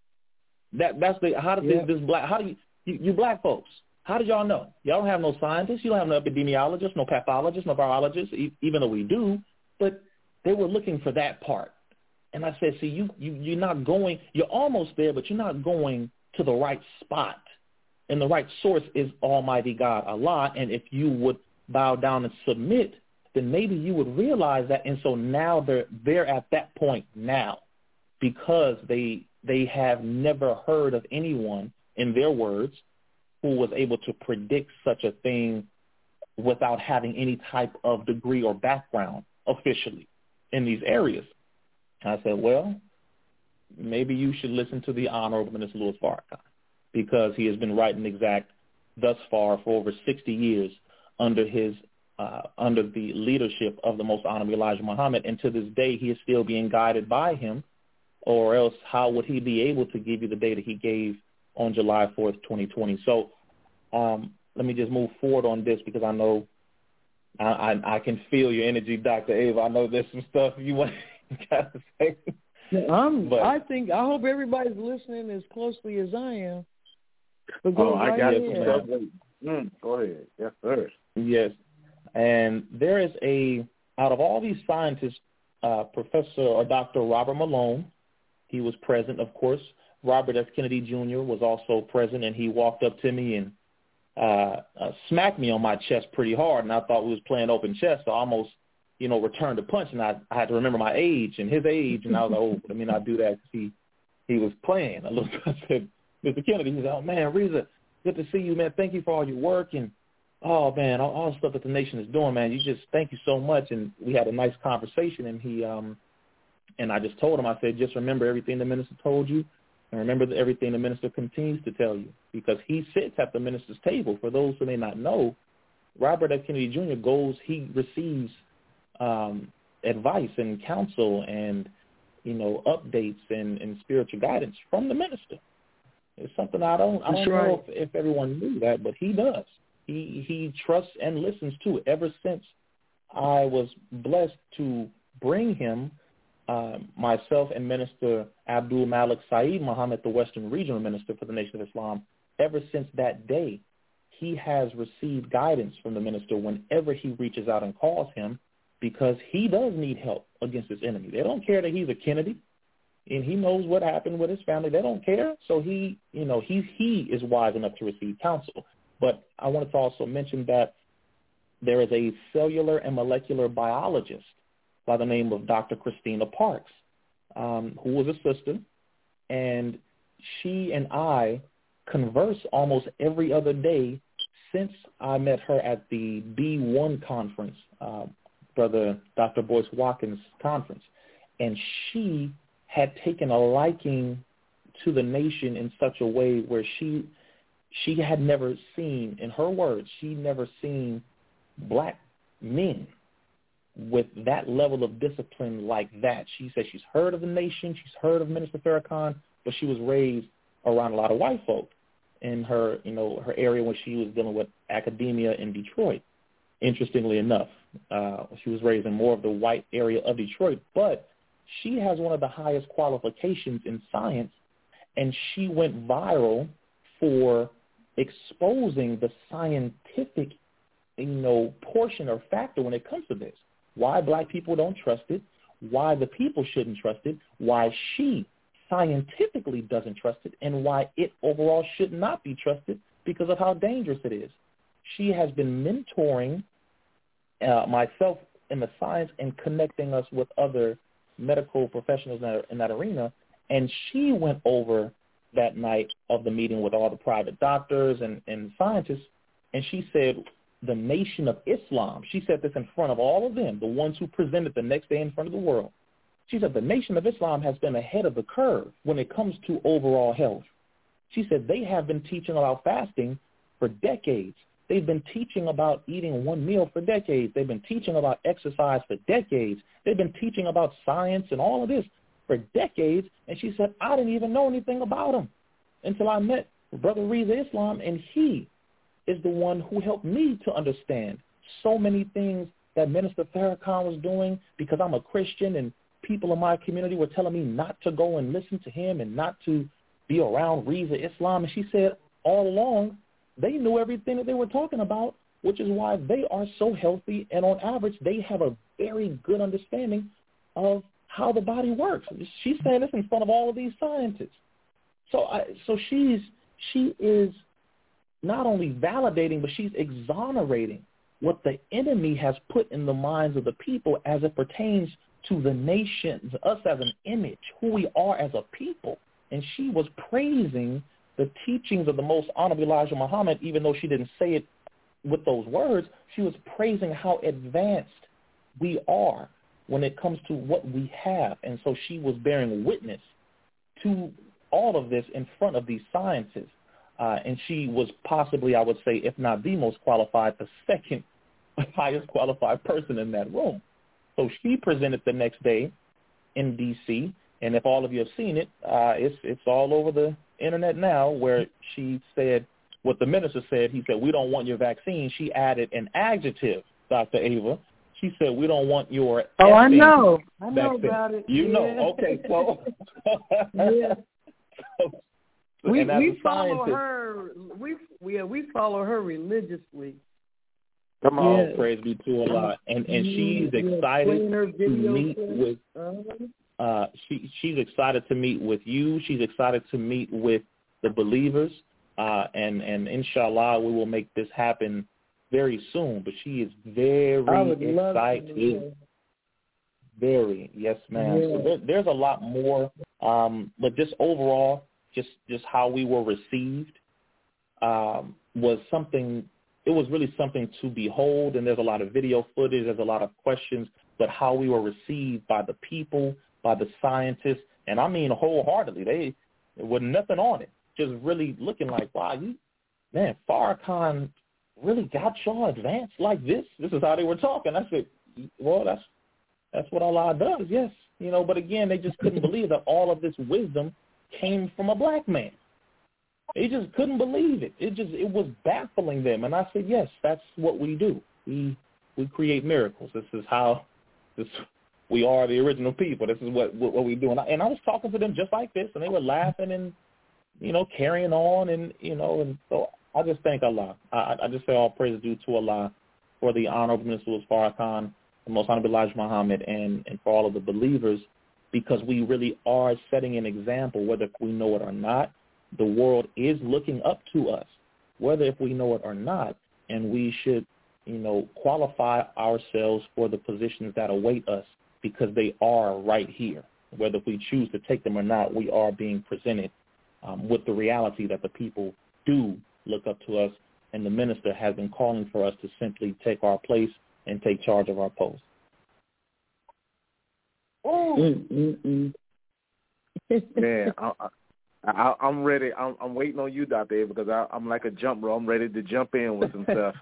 How do you black folks, how did y'all know? Y'all don't have no scientists. You don't have no epidemiologists, no pathologists, no virologists, even though we do. But they were looking for that part. And I said, see, you're not going, you're almost there, but you're not going to the right spot. And the right source is Almighty God, Allah. And if you would bow down and submit, then maybe you would realize that. And so now they're at that point now, because they have never heard of anyone, in their words, who was able to predict such a thing without having any type of degree or background officially in these areas. And I said, well, maybe you should listen to the Honorable Minister Louis Farrakhan, because he has been writing exact thus far for over 60 years under the leadership of the Most Honorable Elijah Muhammad, and to this day he is still being guided by him, or else how would he be able to give you the data he gave on July 4th, 2020? So let me just move forward on this, because I know I can feel your energy, Dr. Ava. I know there's some stuff you want to say. I hope everybody's listening as closely as I am. But go I right got ahead. some. Go ahead. Yes, sir. Yes. And there is out of all these scientists, Professor or Dr. Robert Malone, he was present, of course. Robert F. Kennedy Jr. was also present, and he walked up to me and smacked me on my chest pretty hard, and I thought we was playing open chess, so I almost, returned a punch, and I had to remember my age and his age, and I was like, oh, let me not do that, because he was playing. I Mr. Kennedy. He said, "Oh man, Reza, good to see you, man. Thank you for all your work and oh man, all the stuff that the nation is doing, man. Thank you so much." And we had a nice conversation. And he and I just told him, I said, just remember everything the minister told you, and remember everything the minister continues to tell you, because he sits at the minister's table. For those who may not know, Robert F. Kennedy Jr. he receives advice and counsel and, updates and spiritual guidance from the minister. It's something I don't know if everyone knew that, but he does. He trusts and listens to it. Ever since I was blessed to bring him, myself and Minister Abdul Malik Saeed Muhammad, the Western Regional Minister for the Nation of Islam, ever since that day, he has received guidance from the minister whenever he reaches out and calls him, because he does need help against his enemy. They don't care that he's a Kennedy, and he knows what happened with his family. They don't care. So he is wise enough to receive counsel. But I wanted to also mention that there is a cellular and molecular biologist by the name of Dr. Christina Parks, who was a sister, and she and I converse almost every other day since I met her at the B1 conference, Brother Dr. Boyce Watkins conference. And she had taken a liking to the nation in such a way where she had never seen, in her words, she'd never seen black men with that level of discipline like that. She said she's heard of the nation, she's heard of Minister Farrakhan, but she was raised around a lot of white folk in her, her area when she was dealing with academia in Detroit. Interestingly enough, she was raised in more of the white area of Detroit, but she has one of the highest qualifications in science, and she went viral for exposing the scientific, portion or factor when it comes to this. Why black people don't trust it, why the people shouldn't trust it, why she scientifically doesn't trust it, and why it overall should not be trusted because of how dangerous it is. She has been mentoring myself in the science and connecting us with other medical professionals in that arena, and she went over that night of the meeting with all the private doctors and scientists, and she said, the Nation of Islam, she said this in front of all of them, the ones who presented the next day in front of the world. She said the Nation of Islam has been ahead of the curve when it comes to overall health. She said they have been teaching about fasting for decades. They've been teaching about eating one meal for decades. They've been teaching about exercise for decades. They've been teaching about science and all of this for decades. And she said, I didn't even know anything about them until I met Brother Reza Islam, and he is the one who helped me to understand so many things that Minister Farrakhan was doing, because I'm a Christian and people in my community were telling me not to go and listen to him and not to be around Reza Islam. And she said all along they knew everything that they were talking about, which is why they are so healthy, and on average they have a very good understanding of how the body works. She's saying this in front of all of these scientists. So she is not only validating, but she's exonerating what the enemy has put in the minds of the people as it pertains to the nations, us as an image, who we are as a people. And she was praising the teachings of the Most Honorable Elijah Muhammad, even though she didn't say it with those words. She was praising how advanced we are when it comes to what we have. And so she was bearing witness to all of this in front of these scientists. And she was possibly, I would say, if not the most qualified, the second highest qualified person in that room. So she presented the next day in D.C., and if all of you have seen it, it's all over the internet now, where she said what the minister said. He said, we don't want your vaccine. She added an adjective, Dr. Ava. She said, we don't want your vaccine. I know about it. You know. Okay, so. Yeah. We follow scientist, her. We follow her religiously. Come on, yes. Praise be to Allah. And she's excited to meet with. She's excited to meet with you. She's excited to meet with the believers, and inshallah we will make this happen very soon. But she is very excited. Very, yes, ma'am. Yeah. So there's a lot more, but just overall, just how we were received was something. It was really something to behold, and there's a lot of video footage, there's a lot of questions, but how we were received by the people, by the scientists, and I mean wholeheartedly. There was nothing on it, just really looking like, wow, Farrakhan really got y'all advanced like this? This is how they were talking. I said, well, that's what Allah does, yes. But again, they just couldn't believe that all of this wisdom came from a black man. They just couldn't believe it. It was baffling them. And I said, yes, that's what we do. We create miracles. This is how we are the original people. This is what we do. And I was talking to them just like this, and they were laughing and, carrying on. And so I just thank Allah. I just say all praise is due to Allah for the Honorable Minister Louis Farrakhan, the Most Honorable Elijah Muhammad, and for all of the believers, because we really are setting an example, whether we know it or not. The world is looking up to us, whether if we know it or not, and we should, qualify ourselves for the positions that await us because they are right here. Whether we choose to take them or not, we are being presented with the reality that the people do look up to us, and the minister has been calling for us to simply take our place and take charge of our post. Man, I'm ready. I'm waiting on you, Dr. Ava, because I'm like a jump rope. I'm ready to jump in with some stuff.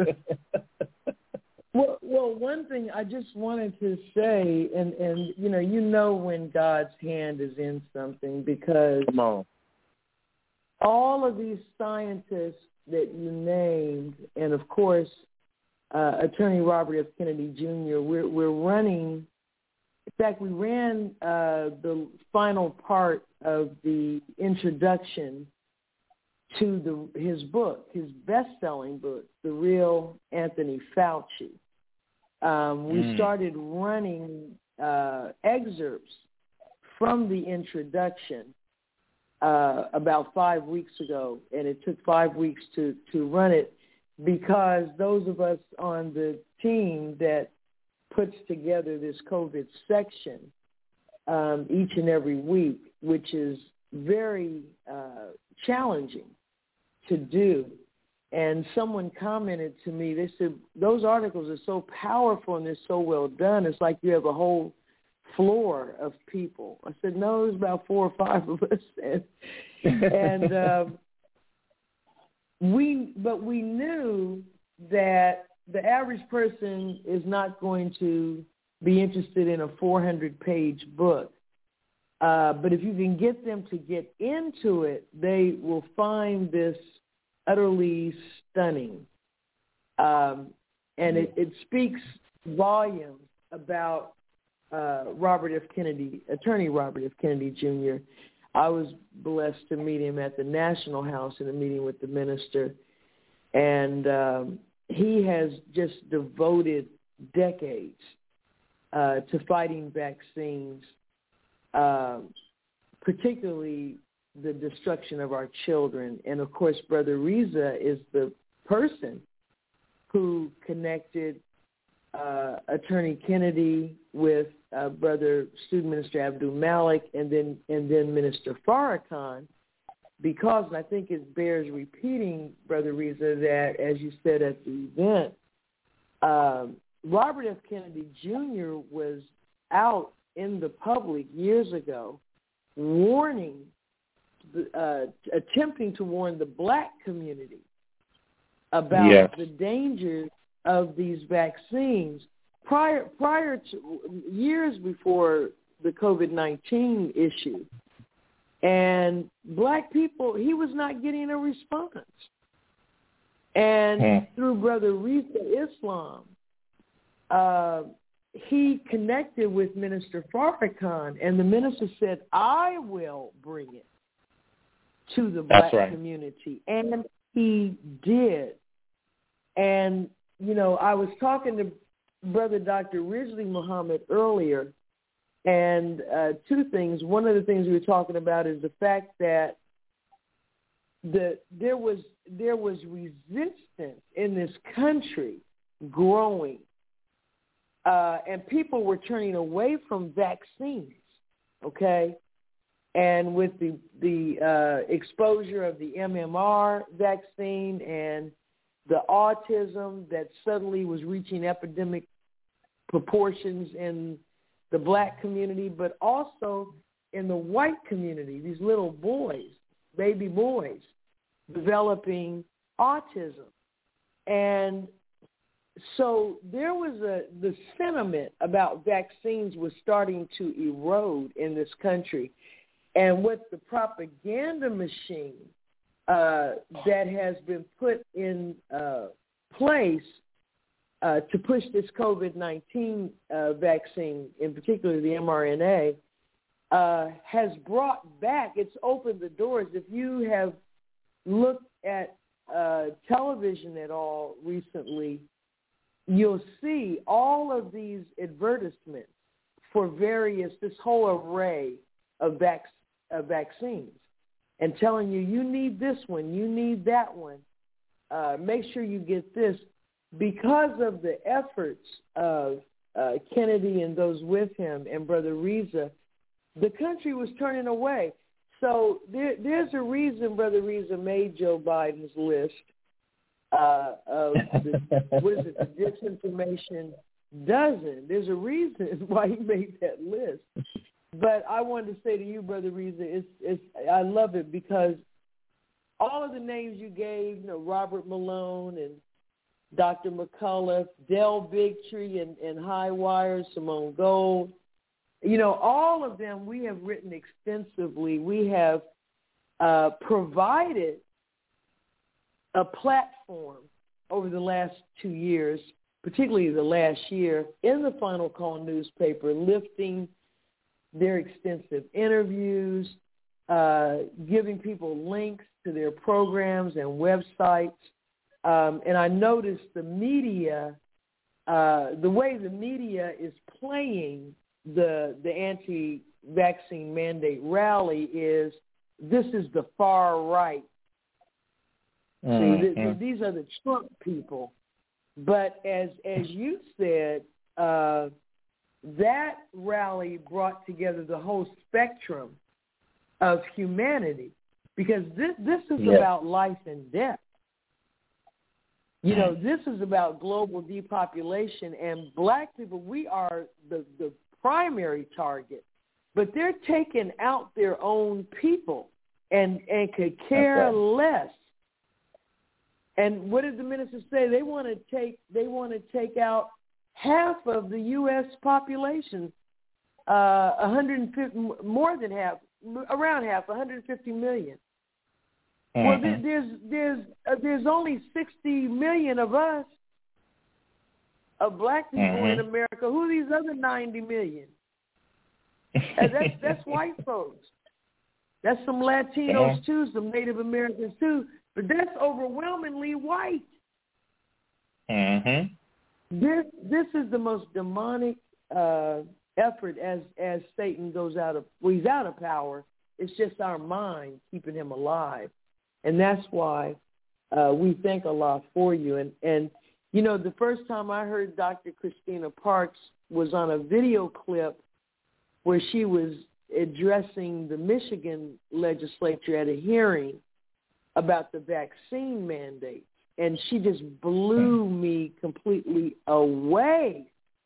Well, one thing I just wanted to say, and when God's hand is in something, because Come on. all of these scientists that you named, and of course, Attorney Robert F. Kennedy Jr., we're running. In fact, we ran the final part of the introduction to his book, his best-selling book, The Real Anthony Fauci. We started running excerpts from the introduction about 5 weeks ago, and it took 5 weeks to run it because those of us on the team that puts together this COVID section each and every week, which is very challenging to do. And someone commented to me, they said, those articles are so powerful and they're so well done. It's like you have a whole floor of people. I said, no, there's about 4 or 5 of us. We knew that the average person is not going to be interested in a 400-page book. But if you can get them to get into it, they will find this utterly stunning. And it speaks volumes about Robert F. Kennedy, Attorney Robert F. Kennedy Jr. I was blessed to meet him at the National House in a meeting with the minister. And he has just devoted decades to fighting vaccines, particularly the destruction of our children. And, of course, Brother Reza is the person who connected Attorney Kennedy with Brother Student Minister Abdul Malik and then Minister Farrakhan, because, and I think it bears repeating, Brother Reza, that, as you said at the event, Robert F. Kennedy Jr. was out in the public years ago warning, attempting to warn the black community about the dangers of these vaccines prior to years before the COVID-19 issue. And black people, he was not getting a response. And through Brother Reza Islam, he connected with Minister Farrakhan, and the minister said, I will bring it to the black community. And he did. And, I was talking to Brother Dr. Ridgely Muhammad earlier, and 2 things. One of the things we were talking about is the fact that there was resistance in this country growing, and people were turning away from vaccines, okay? And with the exposure of the MMR vaccine and the autism that suddenly was reaching epidemic proportions in the black community, but also in the white community, these little boys, baby boys, developing autism. And so there was the sentiment about vaccines was starting to erode in this country. And with the propaganda machine that has been put in place to push this COVID-19 vaccine, in particular the mRNA, has brought back, it's opened the doors. If you have looked at television at all recently, you'll see all of these advertisements for this whole array of vaccines, and telling you, you need this one, you need that one, make sure you get this. Because of the efforts of Kennedy and those with him and Brother Reza, the country was turning away. So there's a reason Brother Reza made Joe Biden's list of the disinformation dozen. There's a reason why he made that list. But I wanted to say to you, Brother Reza, I love it because all of the names you gave, Robert Malone and Dr. McCullough, Del Bigtree and High Wire, Simone Gold, all of them we have written extensively. We have provided a platform over the last 2 years, particularly the last year, in the Final Call newspaper, lifting their extensive interviews, giving people links to their programs and websites. And I noticed the media, the way the media is playing the anti-vaccine mandate rally is, this is the far right. See, these are the Trump people. But as you said, that rally brought together the whole spectrum of humanity, because this is about life and death. This is about global depopulation, and black people, we are the primary target, but they're taking out their own people and could care less. And what did the minister say? They want to take out half of the U.S. population, 150, more than half, around half, 150 million. Well, there's only 60 million of us, of black people in America. Who are these other 90 million? That's white folks. That's some Latinos too, some Native Americans too, but that's overwhelmingly white. This is the most demonic effort as Satan goes he's out of power. It's just our mind keeping him alive. And that's why we thank Allah for you. And the first time I heard Dr. Christina Parks was on a video clip where she was addressing the Michigan legislature at a hearing about the vaccine mandate. And she just blew me completely away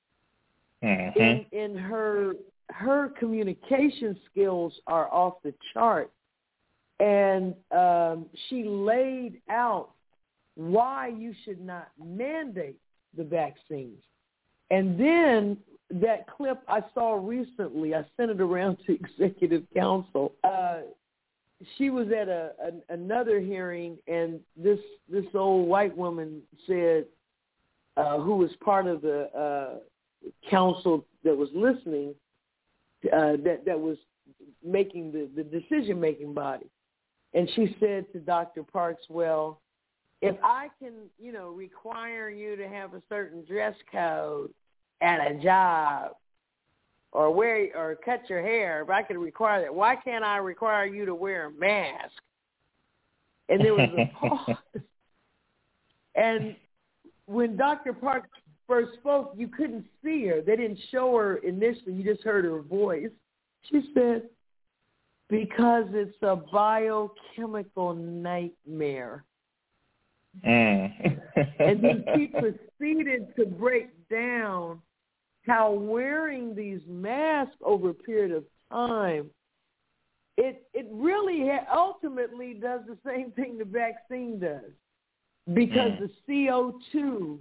in her communication skills are off the chart. And she laid out why you should not mandate the vaccines. And then that clip I saw recently, I sent it around to Executive Council. She was at another hearing, and this old white woman said, who was part of the council that was listening, that was making the decision-making body. And she said to Dr. Parks, well, if I can, require you to have a certain dress code at a job or cut your hair, if I could require that, why can't I require you to wear a mask? And there was a pause. And when Dr. Parks first spoke, you couldn't see her. They didn't show her initially. You just heard her voice. She said, Because it's a biochemical nightmare. And then she proceeded to break down how wearing these masks over a period of time, it really ultimately does the same thing the vaccine does. Because the CO2,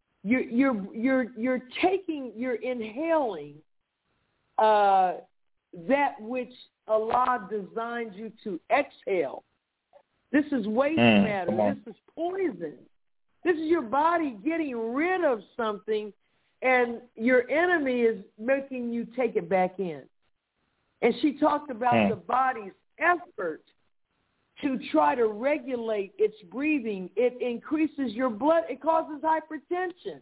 you're inhaling that which Allah designed you to exhale. This is waste matter. This is poison. This is your body getting rid of something, and your enemy is making you take it back in. And she talked about the body's effort to try to regulate its breathing. It increases your blood. It causes hypertension.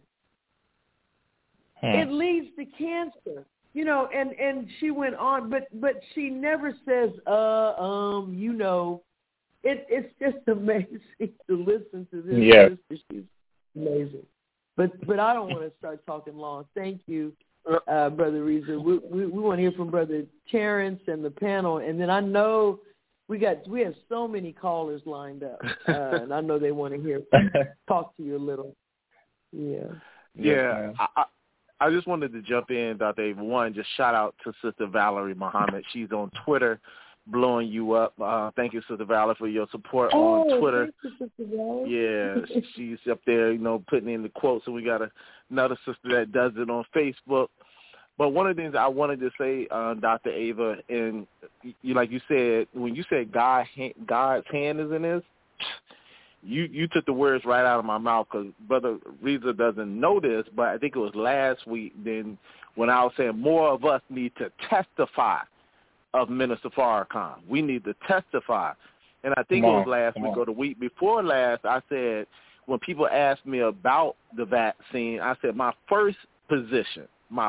It leads to cancer. You know, and she went on, but she never says, you know. It's just amazing to listen to this. Yeah. She's amazing. But I don't want to start talking long. Thank you, Brother Reza. We want to hear from Brother Terrence and the panel, and then I know we have so many callers lined up, and I know they want to talk to you a little. Yeah. Yeah. I just wanted to jump in, Dr. Ava. One, just shout out to Sister Valerie Muhammad. She's on Twitter, blowing you up. Thank you, Sister Valerie, for your support on Twitter. Thank you, Sister Valerie. Yeah, she's up there, putting in the quotes. So we got another sister that does it on Facebook. But one of the things I wanted to say, Dr. Ava, and like you said, when you said God's hand is in this, you took the words right out of my mouth, because Brother Reza doesn't know this, but I think it was last week then when I was saying more of us need to testify of Minister Farrakhan. We need to testify. And I think it was last week or the week before last, I said, when people asked me about the vaccine, I said my first position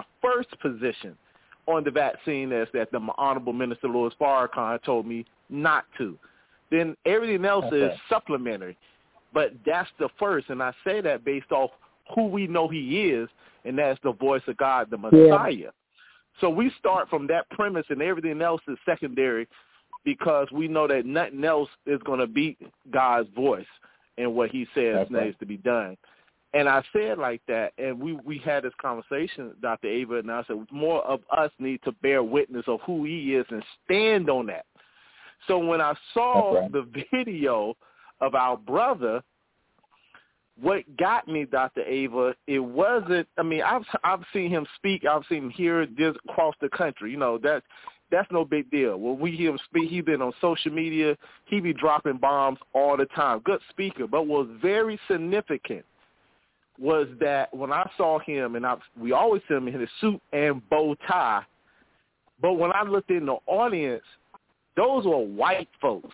on the vaccine is that the Honorable Minister Louis Farrakhan told me not to. Then everything else is supplementary. But that's the first, and I say that based off who we know he is, and that's the voice of God, the Messiah. Yeah. So we start from that premise, and everything else is secondary, because we know that nothing else is going to beat God's voice and what he says needs to be done. And I said like that, and we had this conversation, Dr. Ava, and I said more of us need to bear witness of who he is and stand on that. So when I saw the video of our brother, what got me, Dr. Ava, it wasn't, I've seen him speak, I've seen him hear this across the country. That's no big deal. When we hear him speak, he's been on social media, he be dropping bombs all the time. Good speaker. But what was very significant was that when I saw him, and we always see him in his suit and bow tie, but when I looked in the audience, those were white folks.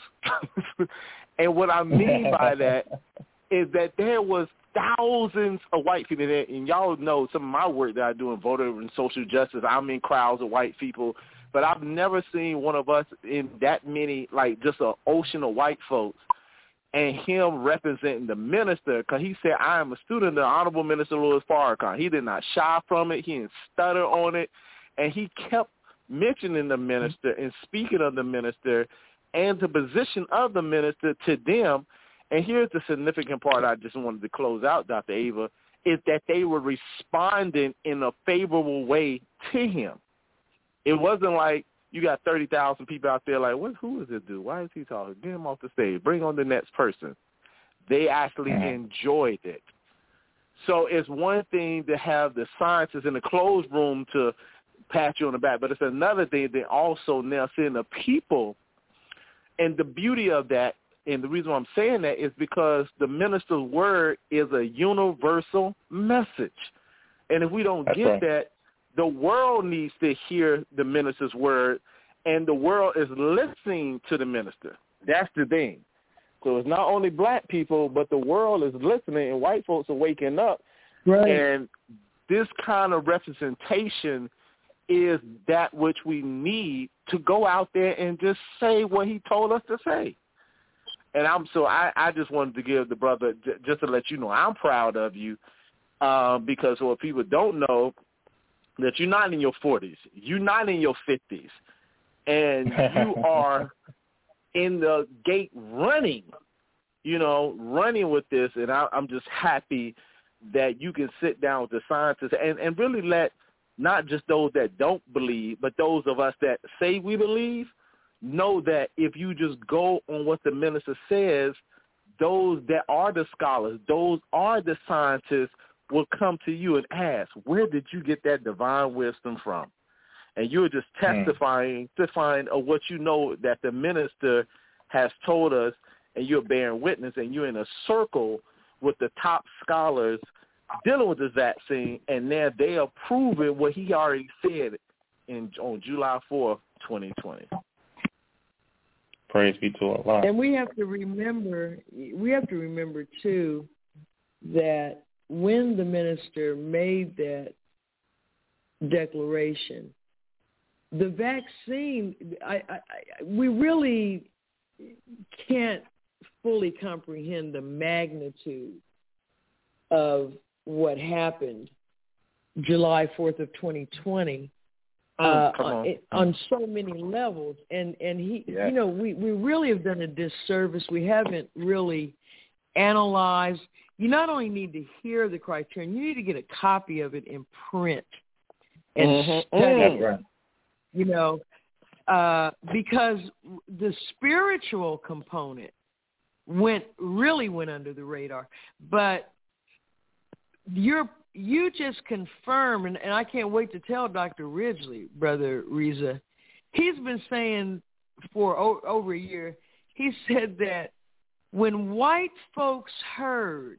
And what I mean by that is that there was thousands of white people there, and y'all know some of my work that I do in voter and social justice. I'm in crowds of white people, but I've never seen one of us in that many, like just an ocean of white folks, and him representing the minister, because he said, I am a student of the Honorable Minister Louis Farrakhan. He did not shy from it. He didn't stutter on it, and he kept mentioning the minister and speaking of the minister and the position of the minister to them. And here's the significant part I just wanted to close out, Dr. Ava, is that they were responding in a favorable way to him. It wasn't like you got 30,000 people out there like, who is this dude? Why is he talking? Get him off the stage. Bring on the next person. They actually enjoyed it. So it's one thing to have the scientists in the closed room to pat you on the back, but it's another thing to also now seeing the people. And the beauty of that, and the reason why I'm saying that is because the minister's word is a universal message. And if we don't get that, the world needs to hear the minister's word, and the world is listening to the minister. That's the thing. So it's not only black people, but the world is listening, and white folks are waking up. Right. And this kind of representation is that which we need to go out there and just say what he told us to say. And I just wanted to give the brother, just to let you know, I'm proud of you, because what people don't know, that you're not in your 40s, you're not in your 50s. and you are in the gate running, running with this. And I'm just happy that you can sit down with the scientists and really let not just those that don't believe, but those of us that say we believe, know that if you just go on what the minister says, those that are the scholars, those are the scientists, will come to you and ask, where did you get that divine wisdom from? And you're just testifying of what you know that the minister has told us, and you're bearing witness, and you're in a circle with the top scholars dealing with this vaccine, and now they are proving what he already said on July 4th, 2020. Praise be to Allah. And we have to remember too, that when the minister made that declaration, the vaccine, we really can't fully comprehend the magnitude of what happened July 4th of 2020 on so many levels. And he, we really have done a disservice. We haven't really analyzed. You not only need to hear the criterion, you need to get a copy of it in print and study it, because the spiritual component went under the radar. But you just confirm, and I can't wait to tell Dr. Ridgely, Brother Reza, he's been saying for over a year, he said that when white folks heard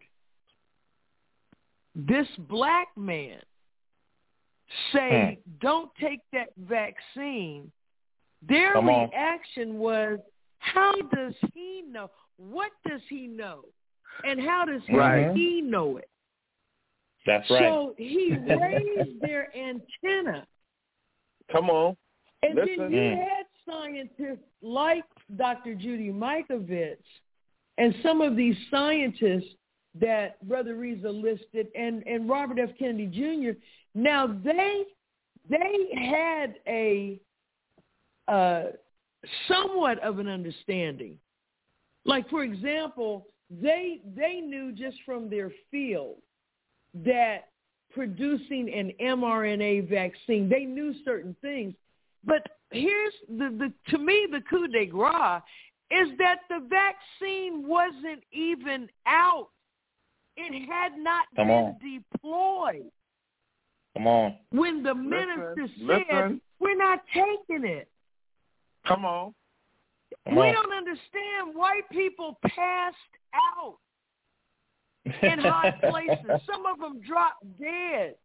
this black man say, don't take that vaccine, their reaction was, how does he know? What does he know? And how does he know it? That's right. So he raised their antenna. Come on. And then you had scientists like Dr. Judy Mikovits and some of these scientists that Brother Reza listed and Robert F. Kennedy Jr. Now, they had a somewhat of an understanding. Like, for example, they knew just from their field that producing an mRNA vaccine, they knew certain things. But here's to me, the coup de grace is that the vaccine wasn't even out. It had not been deployed. Come on. When the minister said, we're not taking it. Come on. We don't understand. White people passed out in hot places. Some of them dropped dead.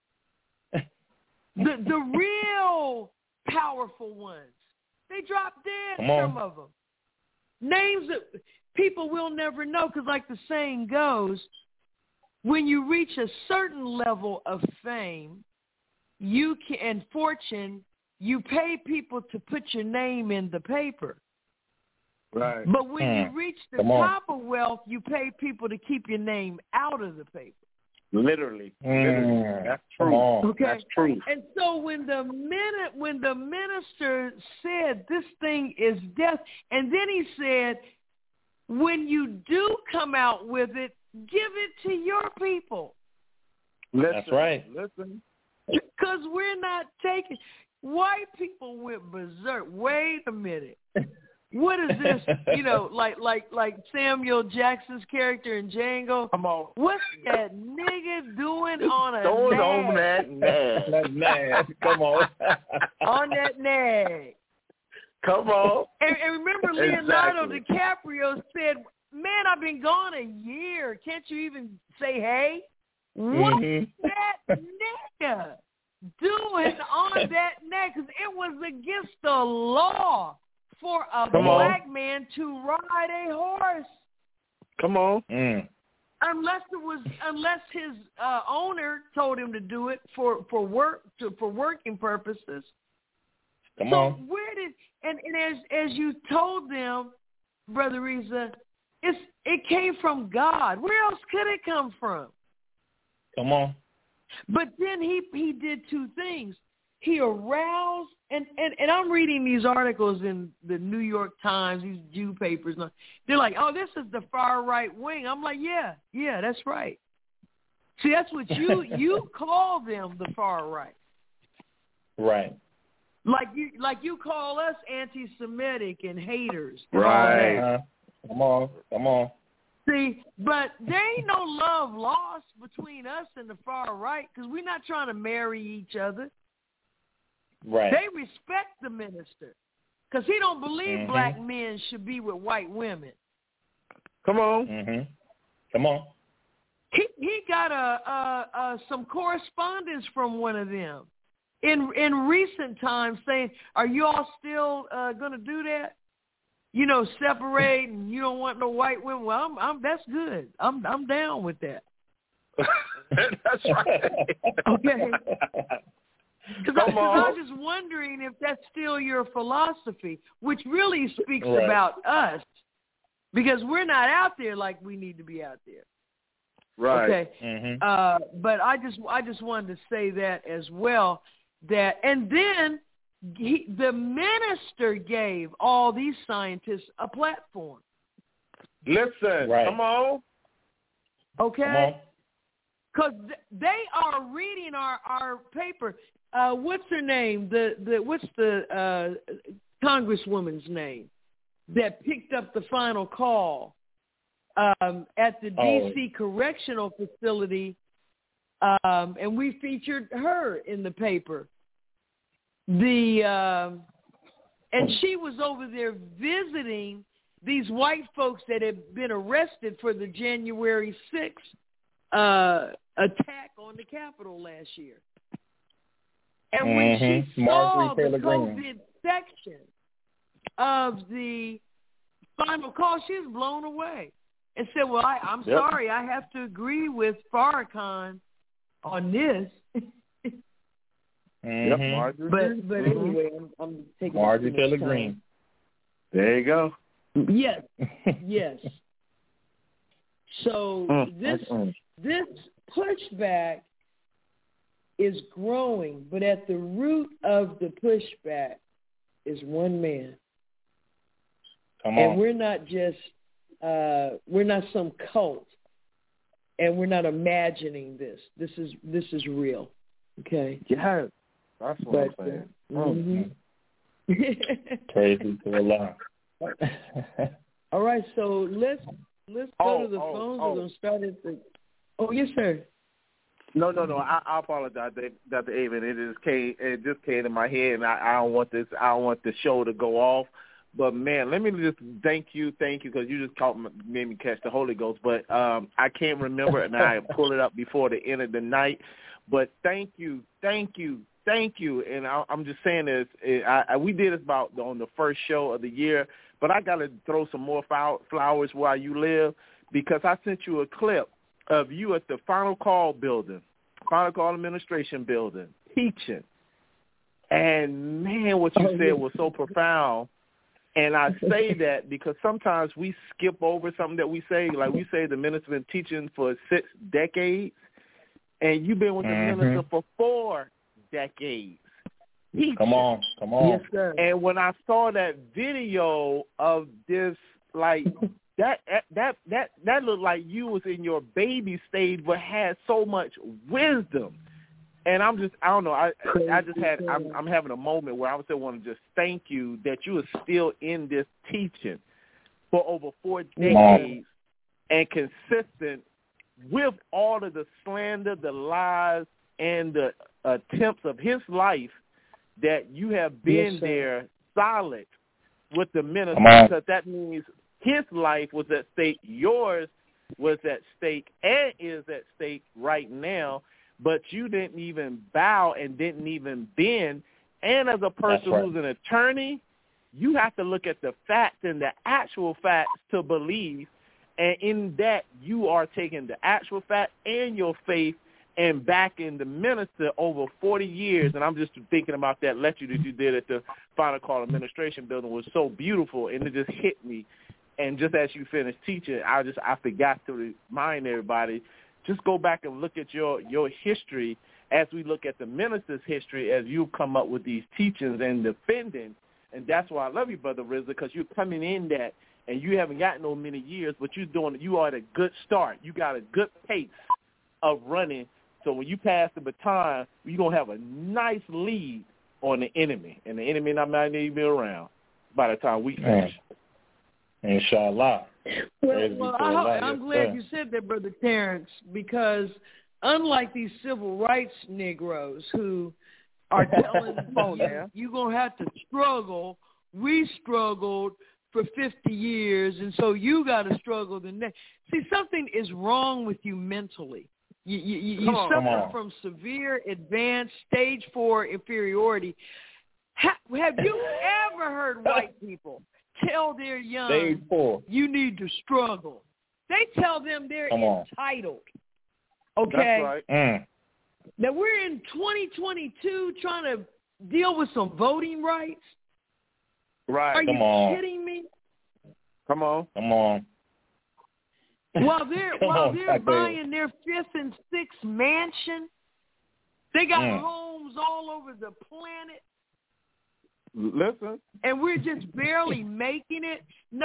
The real powerful ones, they dropped dead, some of them. Names that people will never know, because like the saying goes, when you reach a certain level of fame and fortune, you pay people to put your name in the paper. Right. But when you reach the top of wealth, you pay people to keep your name out of the paper. Literally. That's true. Okay. That's true. And so when the minister said this thing is death, and then he said, when you do come out with it, give it to your people. That's right. Listen. Because we're not taking. White people went berserk. Wait a minute. What is this? Like Samuel Jackson's character in Django. Come on. What's that nigga doing on a Throwing nag? on that nag. That nag. Come on. On that nag. Come on. And remember, Leonardo DiCaprio said, man, I've been gone a year. Can't you even say hey? What's that nigga doing on that nag? Because it was against the law for a black man to ride a horse. Come on. Unless his owner told him to do it for working purposes. Come on. Where did and as you told them, Brother Reza, it came from God. Where else could it come from? Come on. But then he did two things. he aroused, and I'm reading these articles in the New York Times, these Jew papers. They're like, oh, this is the far right wing. I'm like, yeah, that's right. See, that's what you call them, the far right. Right. Like you call us anti-Semitic and haters. Right. Come on. See, but there ain't no love lost between us and the far right because we're not trying to marry each other. Right. They respect the minister because he don't believe black men should be with white women. Come on. Mm-hmm. Come on. He got some correspondence from one of them in recent times saying, "Are you all still going to do that? You know, separate and you don't want no white women." Well, I'm that's good. I'm down with that. That's right. Okay. Because I was just wondering if that's still your philosophy, which really speaks about us, because we're not out there like we need to be out there. Right. Okay. Mm-hmm. But I just wanted to say that as well. That and then the minister gave all these scientists a platform. Listen, come on. Okay? Because they are reading our paper. What's her name? What's the congresswoman's name that picked up the final call at the D.C. correctional facility, and we featured her in the paper. And she was over there visiting these white folks that had been arrested for the January 6th attack on the Capitol last year. And when she saw the COVID section of the final call, she was blown away and said, well, I'm sorry, I have to agree with Farrakhan on this. Mm-hmm. But anyway, I'm taking Marjorie Taylor Greene. There you go. Yes, yes. So this pushback is growing, but at the root of the pushback is one man. Come on. And we're not just we're not some cult, and we're not imagining this. This is real. Okay. Yes. That's what I'm saying. Crazy to Allah. All right, so let's go to the phones. We're going to start at the. Oh, yes, sir. No. I apologize, Dr. Avon. It just came to my head, and I don't want this. I don't want the show to go off. But man, let me just thank you, because you just made me catch the Holy Ghost. But I can't remember, and I pulled it up before the end of the night. But thank you. And I'm just saying this. We did this about on the first show of the year, but I got to throw some more flowers while you live, because I sent you a clip of you at the Final Call Administration building, teaching. And, man, what you said was so profound. And I say that because sometimes we skip over something that we say. Like we say the minister's been teaching for 6 decades, and you've been with the minister for 4 decades. Come on. Yes, sir. And when I saw that video of this, like that looked like you was in your baby stage, but had so much wisdom. And I don't know. I'm having a moment where I would want to just thank you that you are still in this teaching for over 4 decades and consistent with all of the slander, the lies, and the attempts of his life, that you have been there solid with the minister, because that means his life was at stake, yours was at stake, and is at stake right now, but you didn't even bow and didn't even bend. And as a person who's an attorney, you have to look at the facts and the actual facts to believe, and in that you are taking the actual fact and your faith and backing the minister over 40 years. And I'm just thinking about that lecture that you did at the Final Call Administration building was so beautiful, and it just hit me. And just as you finished teaching, I forgot to remind everybody, just go back and look at your history as we look at the minister's history, as you come up with these teachings and defending, and that's why I love you, Brother Rizza, because you're coming in that, and you haven't got no many years, but you are at a good start. You got a good pace of running. So when you pass the baton, you're going to have a nice lead on the enemy, and the enemy not might even be around by the time we finish. Inshallah. Well, I'm glad you said that, Brother Terrence, because unlike these civil rights Negroes who are telling you're going to have to struggle, we struggled for 50 years, and so you got to struggle the next. See, something is wrong with you mentally. You suffer from severe advanced stage 4 inferiority. Have you ever heard white people tell their young, you need to struggle? They tell them they're entitled. Okay? That's right. Now, we're in 2022 trying to deal with some voting rights. Right. Are you kidding me? Come on. While they're buying their 5th and 6th mansion, they got homes all over the planet. Listen. And we're just barely making it.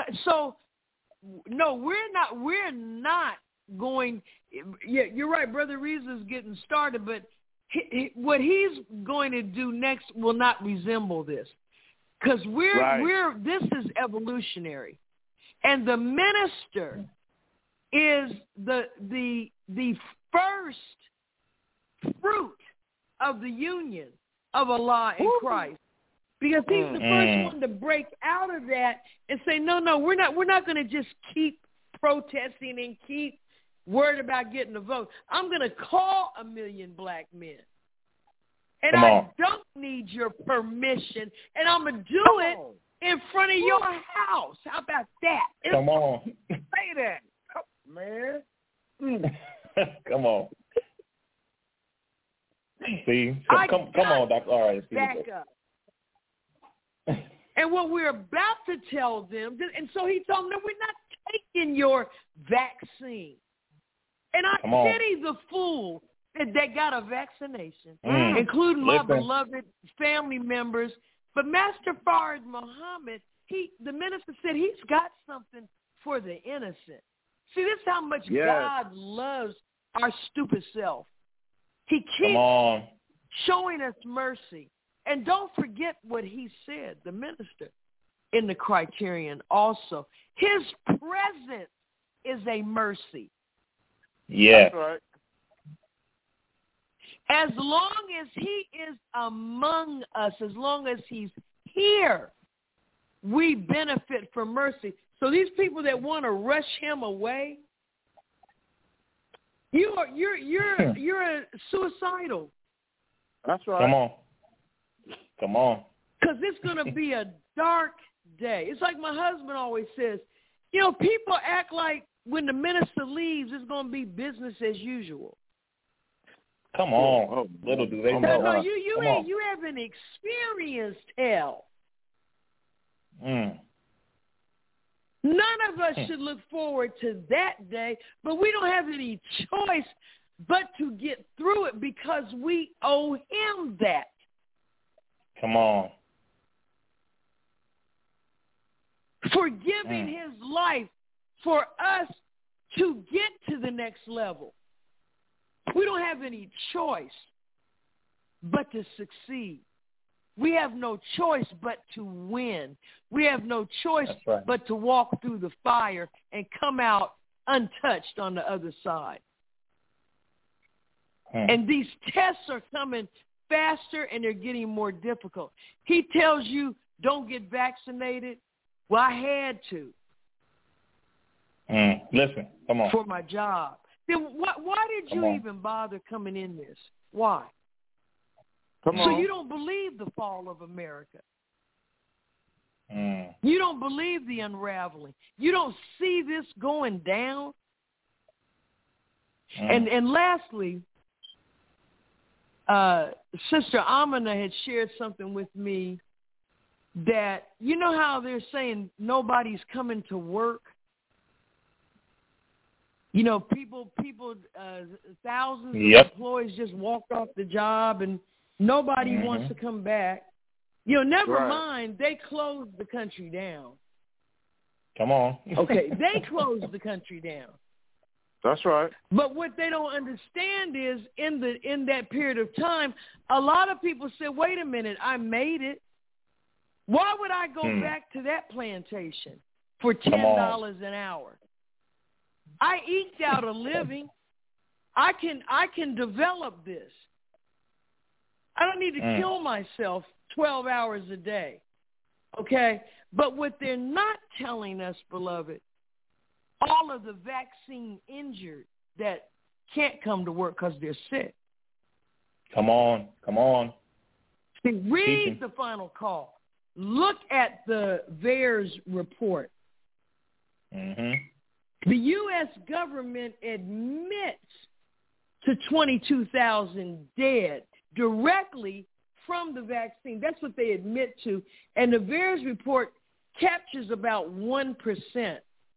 No, we're not going. Yeah, you're right. Brother Rizza's getting started, but what he's going to do next will not resemble this, because this is evolutionary, and the minister is the first fruit of the union of Allah and Christ, because he's the first one to break out of that and say, no, we're not going to just keep protesting and keep worried about getting a vote. I'm going to call 1 million black men, and I don't need your permission, and I'm going to do it in front of your house. How about that? Come on. Say that. Man. Come on. See? So come on, Dr. All right. Back up. And what we're about to tell them, and so he told them, no, we're not taking your vaccine. And I pity the fool that got a vaccination, including my beloved family members. But Master Fard Muhammad, the minister said he's got something for the innocent. See, this is how much God loves our stupid self. He keeps showing us mercy. And don't forget what he said, the minister, in the Criterion also. His presence is a mercy. Yeah. That's right. As long as he is among us, as long as he's here, we benefit from mercy. So these people that want to rush him away, you're suicidal. That's right. Come on. Because it's going to be a dark day. It's like my husband always says, people act like when the minister leaves, it's going to be business as usual. Come on. Little do they know. No, you haven't experienced hell. None of us should look forward to that day, but we don't have any choice but to get through it because we owe him that. Come on. For giving his life for us to get to the next level. We don't have any choice but to succeed. We have no choice but to win. We have no choice but to walk through the fire and come out untouched on the other side. And these tests are coming faster and they're getting more difficult. He tells you, don't get vaccinated. Well, I had to. Listen, come on. For my job. Then why did you even bother coming in this? Why? Come on. So you don't believe the fall of America. You don't believe the unraveling. You don't see this going down. And lastly, Sister Amina had shared something with me that, you know how they're saying nobody's coming to work? You know, people, thousands Yep. of employees just walked off the job, and nobody wants to come back. You know, never mind, they closed the country down. Come on. Okay, they closed the country down. That's right. But what they don't understand is in that period of time, a lot of people said, wait a minute, I made it. Why would I go back to that plantation for $10 an hour? I eked out a living. I can develop this. I don't need to kill myself 12 hours a day. Okay? But what they're not telling us, beloved, all of the vaccine injured that can't come to work because they're sick. Come on. See, read the final call. Look at the VAERS report. Mm-hmm. The U.S. government admits to 22,000 dead directly from the vaccine. That's what they admit to. And the VAERS report captures about 1%.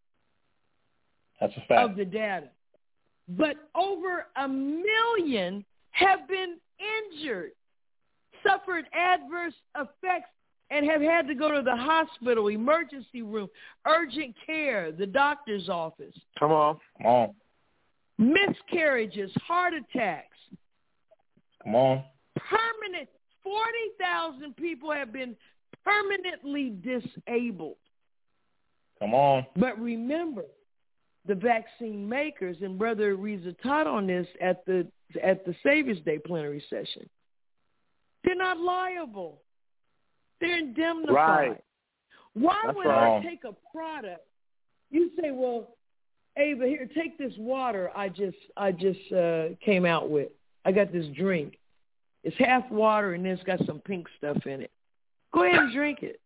That's a fact. Of the data. But over 1 million have been injured, suffered adverse effects, and have had to go to the hospital, emergency room, urgent care, the doctor's office. Come on. Miscarriages, heart attacks. Come on. Permanent. 40,000 people have been permanently disabled. Come on. But remember, the vaccine makers, and Brother Reza taught on this at the Savior's Day plenary session, they're not liable. They're indemnified. Right. Why That's would right. I take a product? You say, well, Ava, here, take this water I just came out with. I got this drink. It's half water and it's got some pink stuff in it. Go ahead and drink it.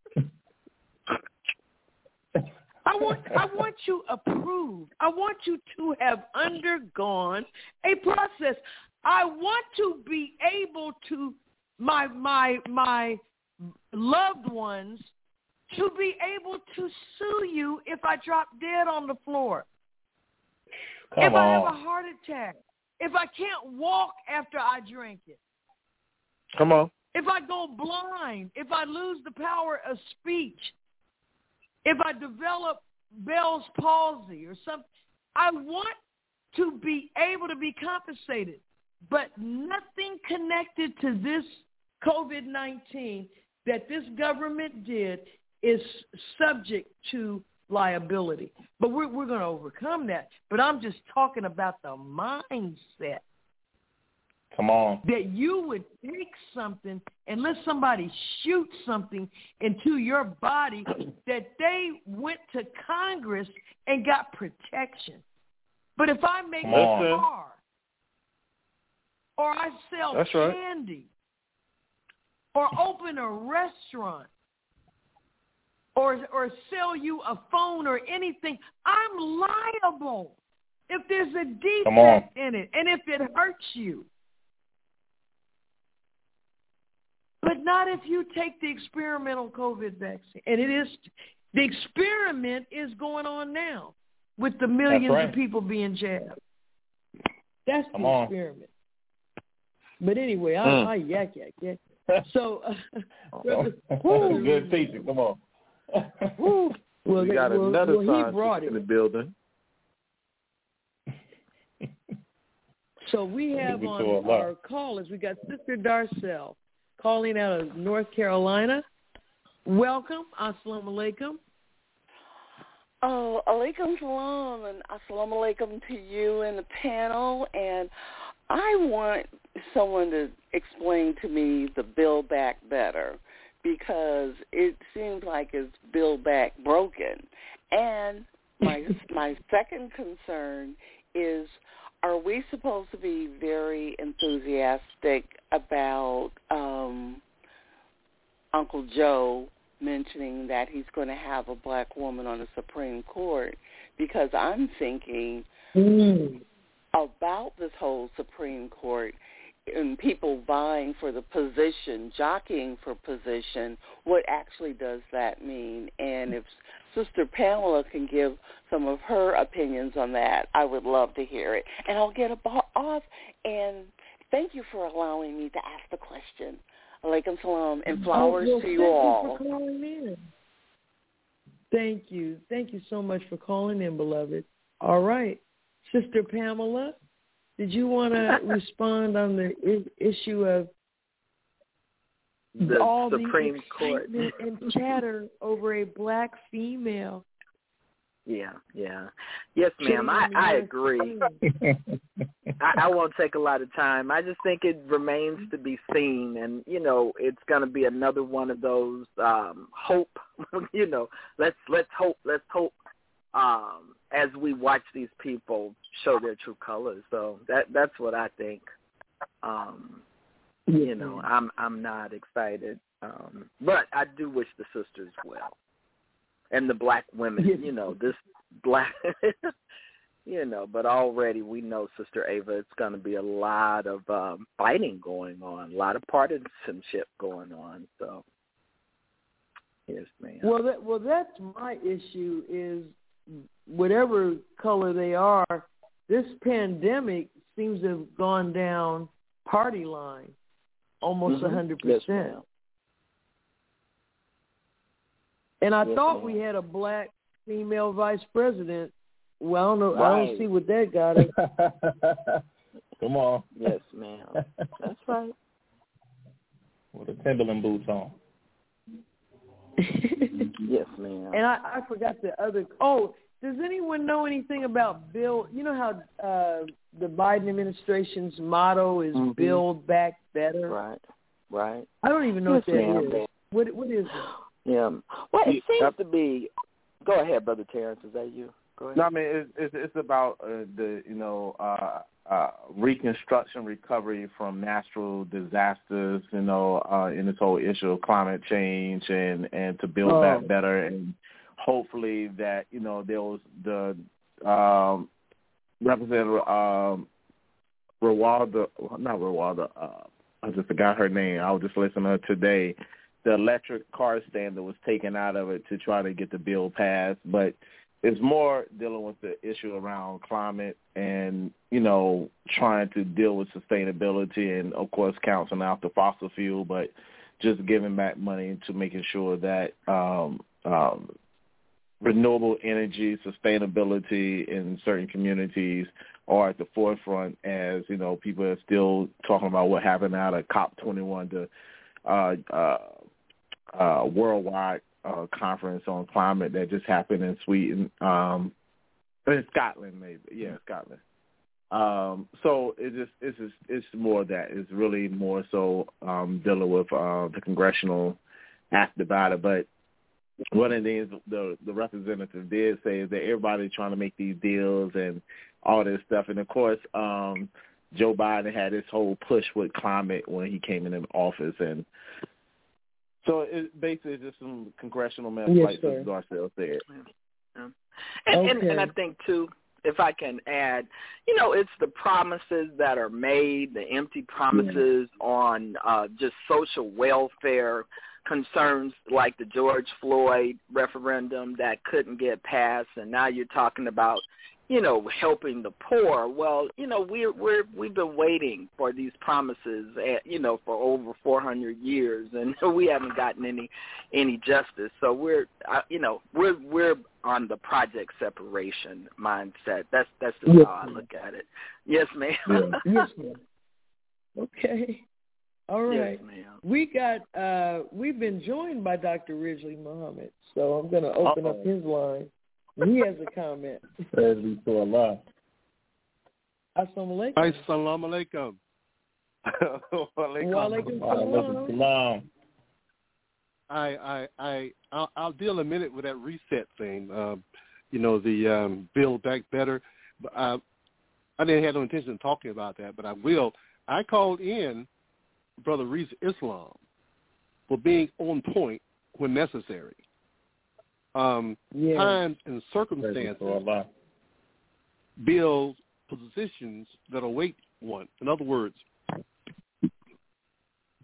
I want you approved. I want you to have undergone a process. I want to be able to my loved ones to be able to sue you if I drop dead on the floor. If I have a heart attack. If I can't walk after I drink it. Come on. If I go blind. If I lose the power of speech. If I develop Bell's palsy or something, I want to be able to be compensated. But nothing connected to this COVID-19 that this government did is subject to liability. But we're going to overcome that. But I'm just talking about the mindset. Come on. That you would take something and let somebody shoot something into your body that they went to Congress and got protection. But if I make a car or I sell candy or open a restaurant or sell you a phone or anything, I'm liable if there's a defect in it and if it hurts you. But not if you take the experimental COVID vaccine. And the experiment is going on now with the millions of people being jabbed. That's the experiment. But anyway, I yak. So, good teaching. Come on. Well, we got another scientist in the building. So we have on our callers, we got Sister Darcel calling out of North Carolina. Welcome. Assalamu alaikum. Oh, alaikum salam and assalamu alaikum to you and the panel. And I want someone to explain to me the Build Back Better, because it seems like it's Build Back broken. And my second concern is, are we supposed to be very enthusiastic about Uncle Joe mentioning that he's going to have a black woman on the Supreme Court? Because I'm thinking about this whole Supreme Court, and people vying for the position, jockeying for position, what actually does that mean? And if Sister Pamela can give some of her opinions on that, I would love to hear it. And I'll get off, and thank you for allowing me to ask the question. Alaikum salam, and flowers to you all. Thank you for calling in. Thank you. Thank you so much for calling in, beloved. All right. Sister Pamela, did you want to respond on the issue of the all Supreme the Court and chatter over a black female? Yeah. Yes, ma'am, I agree. I won't take a lot of time. I just think it remains to be seen, and, it's going to be another one of those hope, let's hope as we watch these people show their true colors. So that's what I think. I'm not excited, but I do wish the sisters well. And the black women, this black, but already we know, Sister Ava, it's going to be a lot of fighting going on, a lot of partisanship going on. So, yes, ma'am. Well, that's my issue is whatever color they are, this pandemic seems to have gone down party line almost 100%. Yes, ma'am. And I thought we had a black female vice president. Well, I don't know. Right. I don't see what that got us. Come on. Yes, ma'am. That's right. With the Timberland boots on. Yes, ma'am. And I forgot the other. Oh, does anyone know anything about Bill? You know how the Biden administration's motto is Build Back Better? Right. I don't even know what that is. What is it? Yeah. Well, it seems to be. Go ahead, Brother Terrence. Is that you? Go ahead. No, I mean it's about the reconstruction, recovery from natural disasters. In this whole issue of climate change and to build back better, and hopefully that there was the Representative I just forgot her name. I was just listening to her today. The electric car standard was taken out of it to try to get the bill passed, but it's more dealing with the issue around climate and, trying to deal with sustainability and, of course, canceling out the fossil fuel, but just giving back money to making sure that renewable energy, sustainability in certain communities are at the forefront as, people are still talking about what happened out of COP21 to worldwide conference on climate that just happened in Sweden, in Scotland, maybe. Yeah, Scotland. So it's more of that. It's really more so dealing with the congressional act about it. But one of the things the representative did say is that everybody's trying to make these deals and all this stuff. And, of course, Joe Biden had this whole push with climate when he came in office. And so it basically is just some congressional mess, like Mr. Garcelle said. Yeah. And I think, too, if I can add, it's the promises that are made, the empty promises on just social welfare concerns like the George Floyd referendum that couldn't get passed, and now you're talking about, helping the poor. Well, we've been waiting for these promises, for over 400 years, and we haven't gotten any justice. So we're on the project separation mindset. That's just how I look at it. Yes, ma'am. Yes, ma'am. Okay. All right. Yes, ma'am. We've been joined by Dr. Ridgely Muhammad, so I'm going to open up his line. He has a comment. Praise be to Allah. Assalamu alaikum. Assalamu alaikum. Wa alaikum salam. I'll deal in a minute with that reset thing. The Build Back Better. But I didn't have no intention of talking about that, but I will. I called in Brother Riza Islam for being on point when necessary. Times and circumstances build positions that await one. In other words,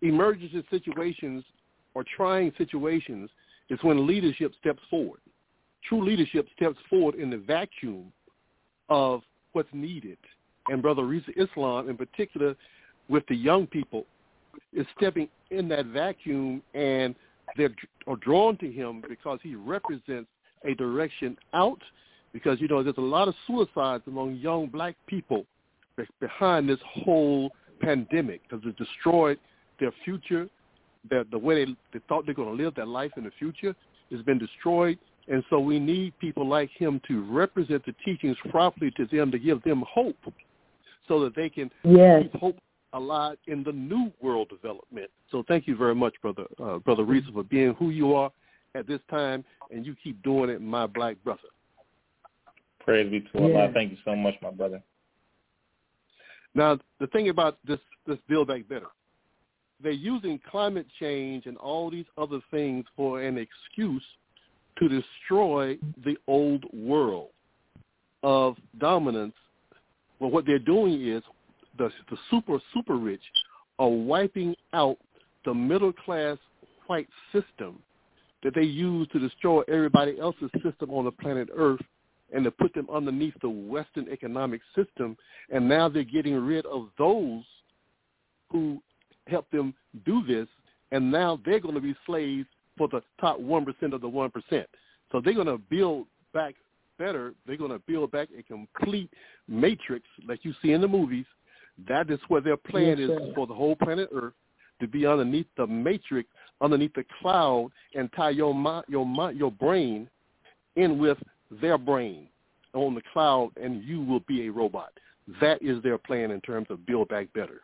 emergency situations or trying situations is when leadership steps forward. True leadership steps forward in the vacuum of what's needed. And Brother Reza Islam, in particular, with the young people, is stepping in that vacuum, and they're drawn to him because he represents a direction out, because, there's a lot of suicides among young black people behind this whole pandemic because it destroyed their future. The way they thought they're going to live their life in the future has been destroyed. And so we need people like him to represent the teachings properly to them, to give them hope so that they can keep hope alive in the new world development. So thank you very much, Brother Reza, for being who you are at this time, and you keep doing it, my black brother. Praise be to Allah. Thank you so much, my brother. Now, the thing about this Build Back Better, they're using climate change and all these other things for an excuse to destroy the old world of dominance. Well, what they're doing is the super rich are wiping out the middle-class white system that they use to destroy everybody else's system on the planet Earth and to put them underneath the Western economic system. And now they're getting rid of those who helped them do this, and now they're going to be slaves for the top 1% of the 1%. So they're going to build back better. They're going to build back a complete matrix like you see in the movies. That is what their plan is for the whole planet Earth, to be underneath the matrix, underneath the cloud, and tie your brain in with their brain on the cloud, and you will be a robot. That is their plan in terms of Build Back Better.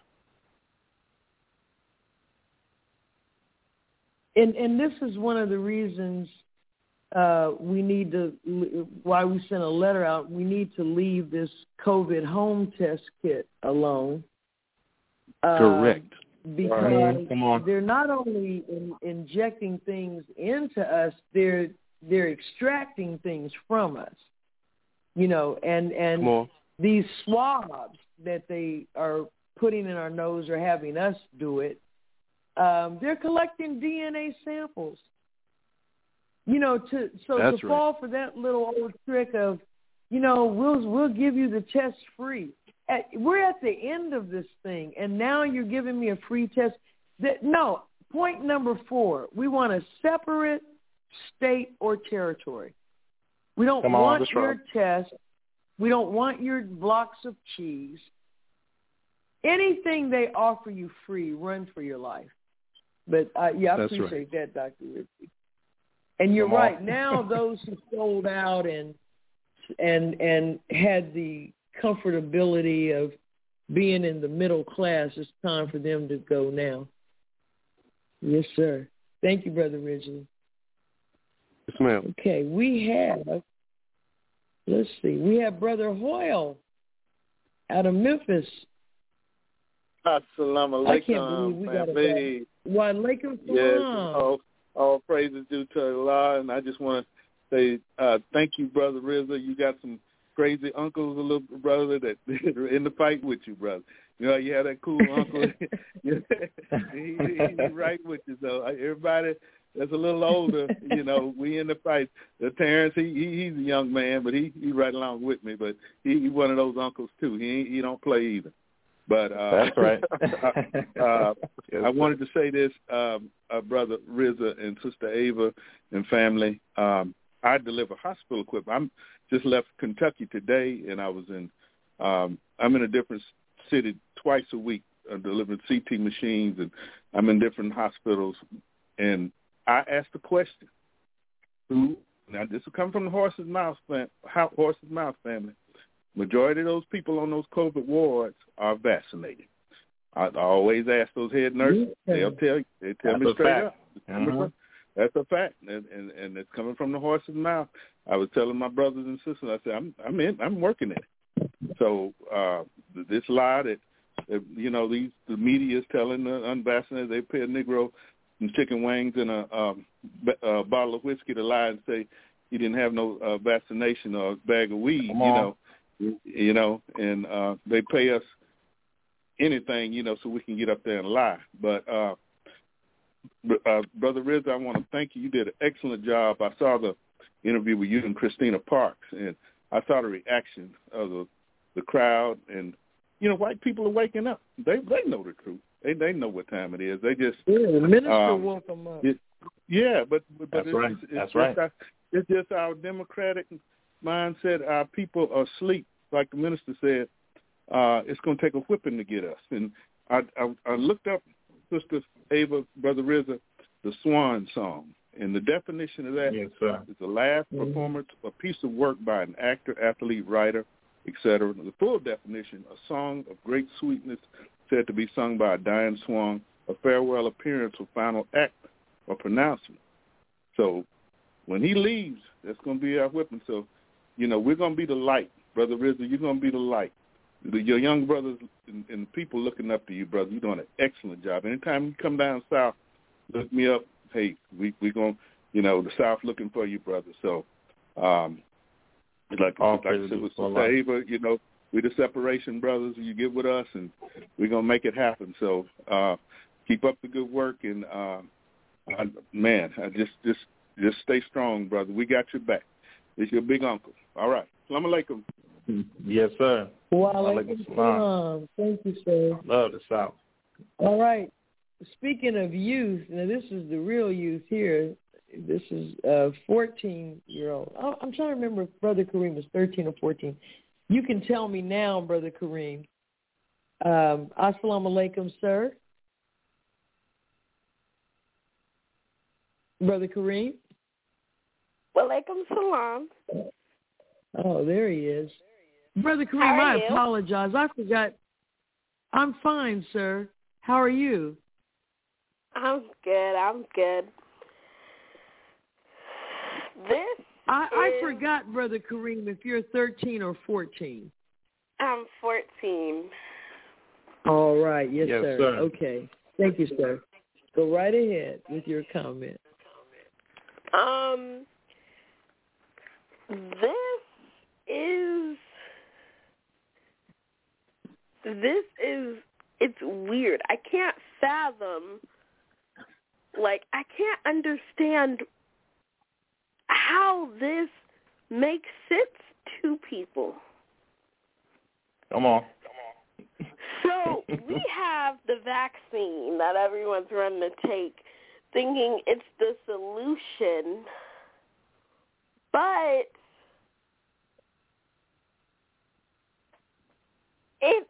And this is one of the reasons we need to, why we sent a letter out, we need to leave this COVID home test kit alone. Correct. Because they're not only injecting things into us, they're extracting things from us. And these swabs that they are putting in our nose or having us do it, they're collecting DNA samples. To fall for that little old trick of, we'll give you the test free. We're at the end of this thing, and now you're giving me a free test. No, point number 4, we want a separate state or territory. We don't want your test. We don't want your blocks of cheese. Anything they offer you free, run for your life. But, I appreciate that, Dr. Ritchie. And you're right. Now those who sold out and had the comfortability of being in the middle class, it's time for them to go now. Yes, sir. Thank you, Brother Ridgely. Yes, ma'am. Okay, we have Brother Hoyle out of Memphis. Assalamu alaikum. I can't believe we got a Wa alaikum salam. Yes, all praises due to Allah, and I just want to say thank you, Brother Rizza. You got some crazy uncles, a little brother that are in the fight with you, brother. You have that cool uncle. He's right with you. So everybody that's a little older, we in the fight. Terrence, he's a young man, but he right along with me. But he's one of those uncles too. He don't play either. But that's right. I wanted to say this, Brother Rizza and Sister Ava and family. I deliver hospital equipment. I just left Kentucky today, and I was I'm in a different city twice a week delivering CT machines, and I'm in different hospitals. And I asked the question, now this will come from the horse's mouth family. Majority of those people on those COVID wards are vaccinated. I always ask those head nurses. They'll tell you. They tell me straight up. That's a fact, and it's coming from the horse's mouth. I was telling my brothers and sisters, I said, I'm working it. So this lie that the media is telling the unvaccinated they pay a Negro some chicken wings and a bottle of whiskey to lie and say he didn't have no vaccination or a bag of weed, and they pay us anything, so we can get up there and lie. But Brother Riz, I want to thank you. You did an excellent job. I saw the interview with you and Christina Parks, and I saw the reaction of the crowd. And, white people are waking up. They know the truth. They know what time it is. They just the minister woke them up. But That's right. That's right. It's just our democratic mindset. Our people are asleep, like the minister said. It's going to take a whipping to get us. And I looked up, Sister Ava, Brother Rizza, the Swan Song. And the definition of that is a last performance, a piece of work by an actor, athlete, writer, etc. The full definition, a song of great sweetness said to be sung by a dying swan, a farewell appearance or final act or pronouncement. So when he leaves, that's going to be our whipping. So, we're going to be the light. Brother Rizza, you're going to be the light. Your young brothers and people looking up to you, brother, you're doing an excellent job. Anytime you come down south, look me up. Hey, we're going to, the South looking for you, brother. So, like I said with Sister Ava, we're the separation brothers. You get with us, and we're going to make it happen. So keep up the good work. And, just stay strong, brother. We got your back. It's your big uncle. All right. Assalamu alaikum. Yes, sir. Wa alaikum salam. Thank you, sir. Love the South. All right. Speaking of youth, now this is the real youth here. This is a 14-year-old. I'm trying to remember if Brother Kareem was 13 or 14. You can tell me now, Brother Kareem. Assalamu alaikum, sir. Brother Kareem? Walaikum salam. Oh, there he is. Brother Kareem, I apologize. I forgot. I'm fine, sir. How are you? I'm good. I forgot, Brother Kareem, if you're 13 or 14. I'm 14. All right. Yes, sir. Sir. Okay. Thank you, sir. Go right ahead with your comment. It's weird. I can't fathom, I can't understand how this makes sense to people. Come on. So we have the vaccine that everyone's running to take, thinking it's the solution, but it's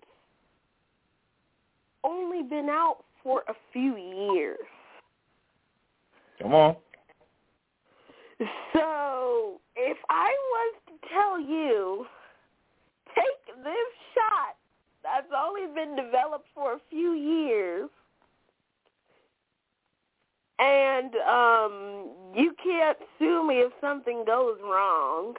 only been out for a few years. Come on. So if I was to tell you, take this shot that's only been developed for a few years, and you can't sue me if something goes wrong.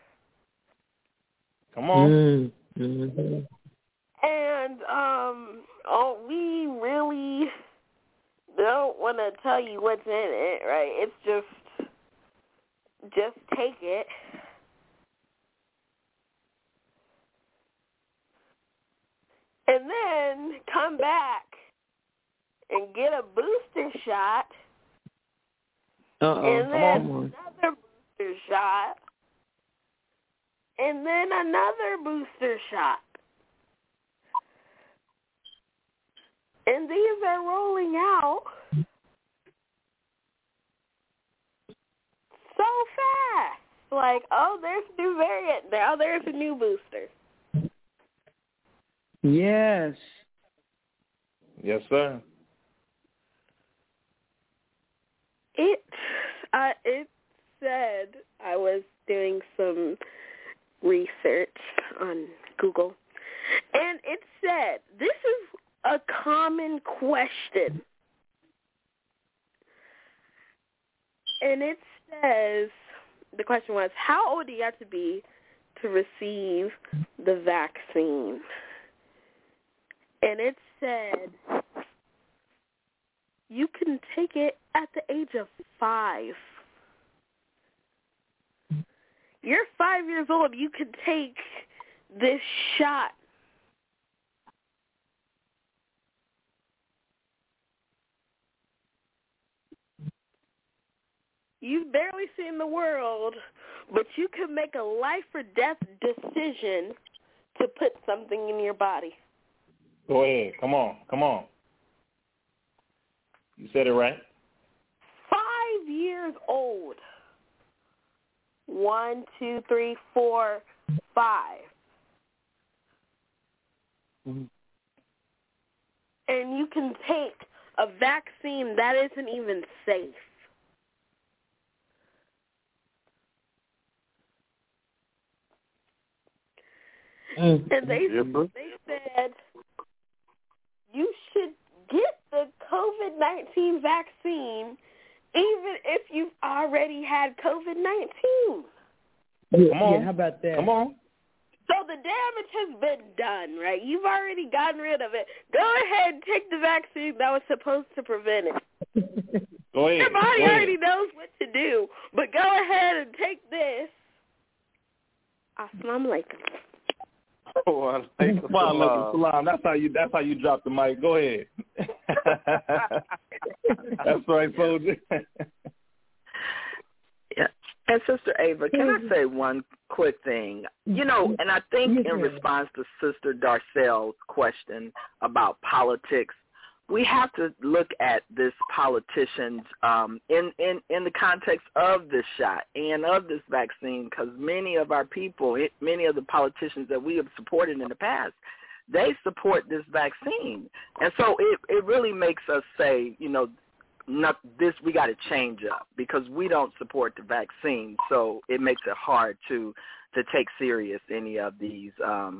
Come on. Mm-hmm. And we really don't want to tell you what's in it, right? It's just take it. And then come back and get a booster shot. And then another booster shot. And then another booster shot. And these are rolling out so fast. There's a new variant. Now there's a new booster. Yes. Yes, sir. It said, I was doing some research on Google, and it said, this is a common question. And it says, the question was, how old do you have to be to receive the vaccine? And it said, you can take it at the age of 5. You're 5 years old, you can take this shot. You've barely seen the world, but you can make a life or death decision to put something in your body. Go ahead. Come on. You said it right. 5 years old. 1, 2, 3, 4, 5. Mm-hmm. And you can take a vaccine that isn't even safe. And they said you should get the COVID-19 vaccine even if you've already had COVID-19. Yeah, how about that? Come on. So the damage has been done, right? You've already gotten rid of it. Go ahead and take the vaccine that was supposed to prevent it. Go ahead. Your body already knows what to do, but go ahead and take this. Assalamu alaikum. Wa alaikum salam. That's how you drop the mic. Go ahead. That's right, soldier. Yeah. And Sister Ava, can I say one quick thing? You know, and I think in response to Sister Darcel's question about politics, we have to look at this politicians in the context of this shot and of this vaccine, because many of our people, many of the politicians that we have supported in the past, they support this vaccine. And so it really makes us say, you know, we got to change up because we don't support the vaccine. So it makes it hard to take serious any of these,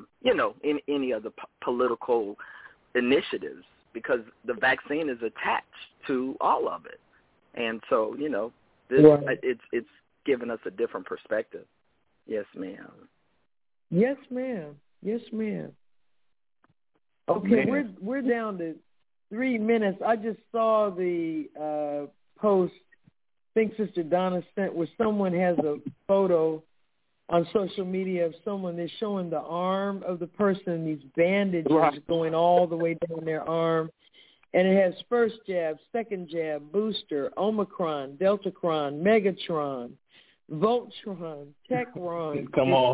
any of the political initiatives, because the vaccine is attached to all of it. And so, you know, it's given us a different perspective. Yes, ma'am. Yes, ma'am. Yes, ma'am. Okay, we're down to 3 minutes. I just saw the post I think Sister Donna sent where someone has a photo on social media of someone that's showing the arm of the person, these bandages going all the way down their arm. And it has first jab, second jab, booster, Omicron, Deltacron, Megatron, Voltron, Techron,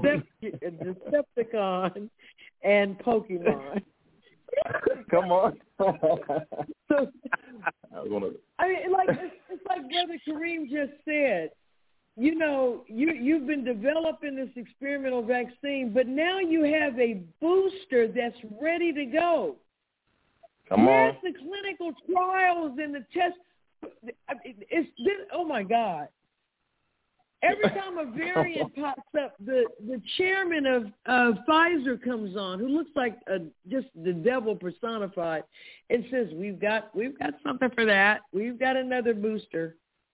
Decepticon, and Pokemon. Come on. So, I mean, it's like Brother Kareem just said. You know, you've been developing this experimental vaccine, but now you have a booster that's ready to go. Where's the clinical trials and the tests? Oh, my God. Every time a variant pops up, the chairman of Pfizer comes on, who looks like just the devil personified, and says, we've got something for that. We've got another booster.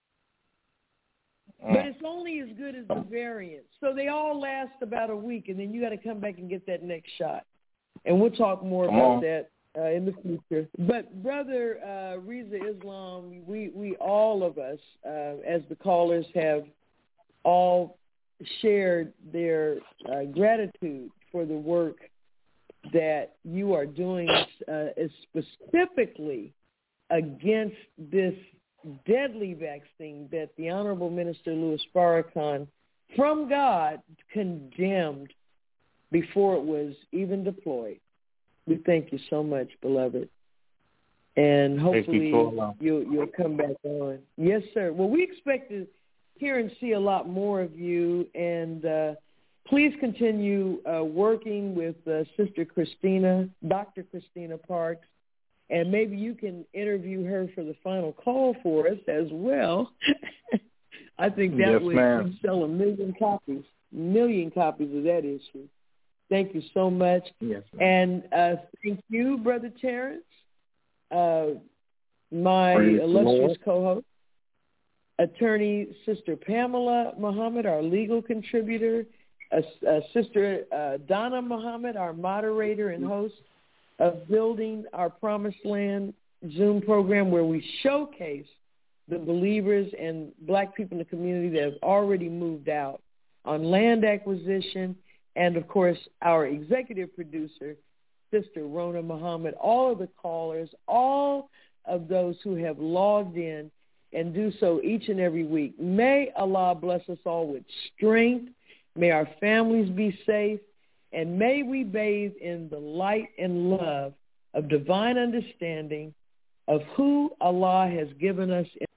But it's only as good as the variant. So they all last about a week, and then you got to come back and get that next shot. And we'll talk more about that in the future. But Brother Reza Islam, we all of us, as the callers have all shared their gratitude for the work that you are doing specifically against this deadly vaccine that the Honorable Minister Louis Farrakhan, from God, condemned before it was even deployed. We thank you so much, beloved. And hopefully you'll come back on. Yes, sir. Well, we expect to hear and see a lot more of you, and please continue working with Sister Christina, Dr. Christina Parks, and maybe you can interview her for the final call for us as well. I think that would sell 1 million copies of that issue. Thank you so much. Yes, and thank you, Brother Terrence, my illustrious co-host, Attorney Sister Pamela Muhammad, our legal contributor, Sister Donna Muhammad, our moderator and host of Building Our Promised Land Zoom program, where we showcase the believers and black people in the community that have already moved out on land acquisition, and, of course, our executive producer, Sister Rona Muhammad, all of the callers, all of those who have logged in and do so each and every week. May Allah bless us all with strength. May our families be safe. And may we bathe in the light and love of divine understanding of who Allah has given us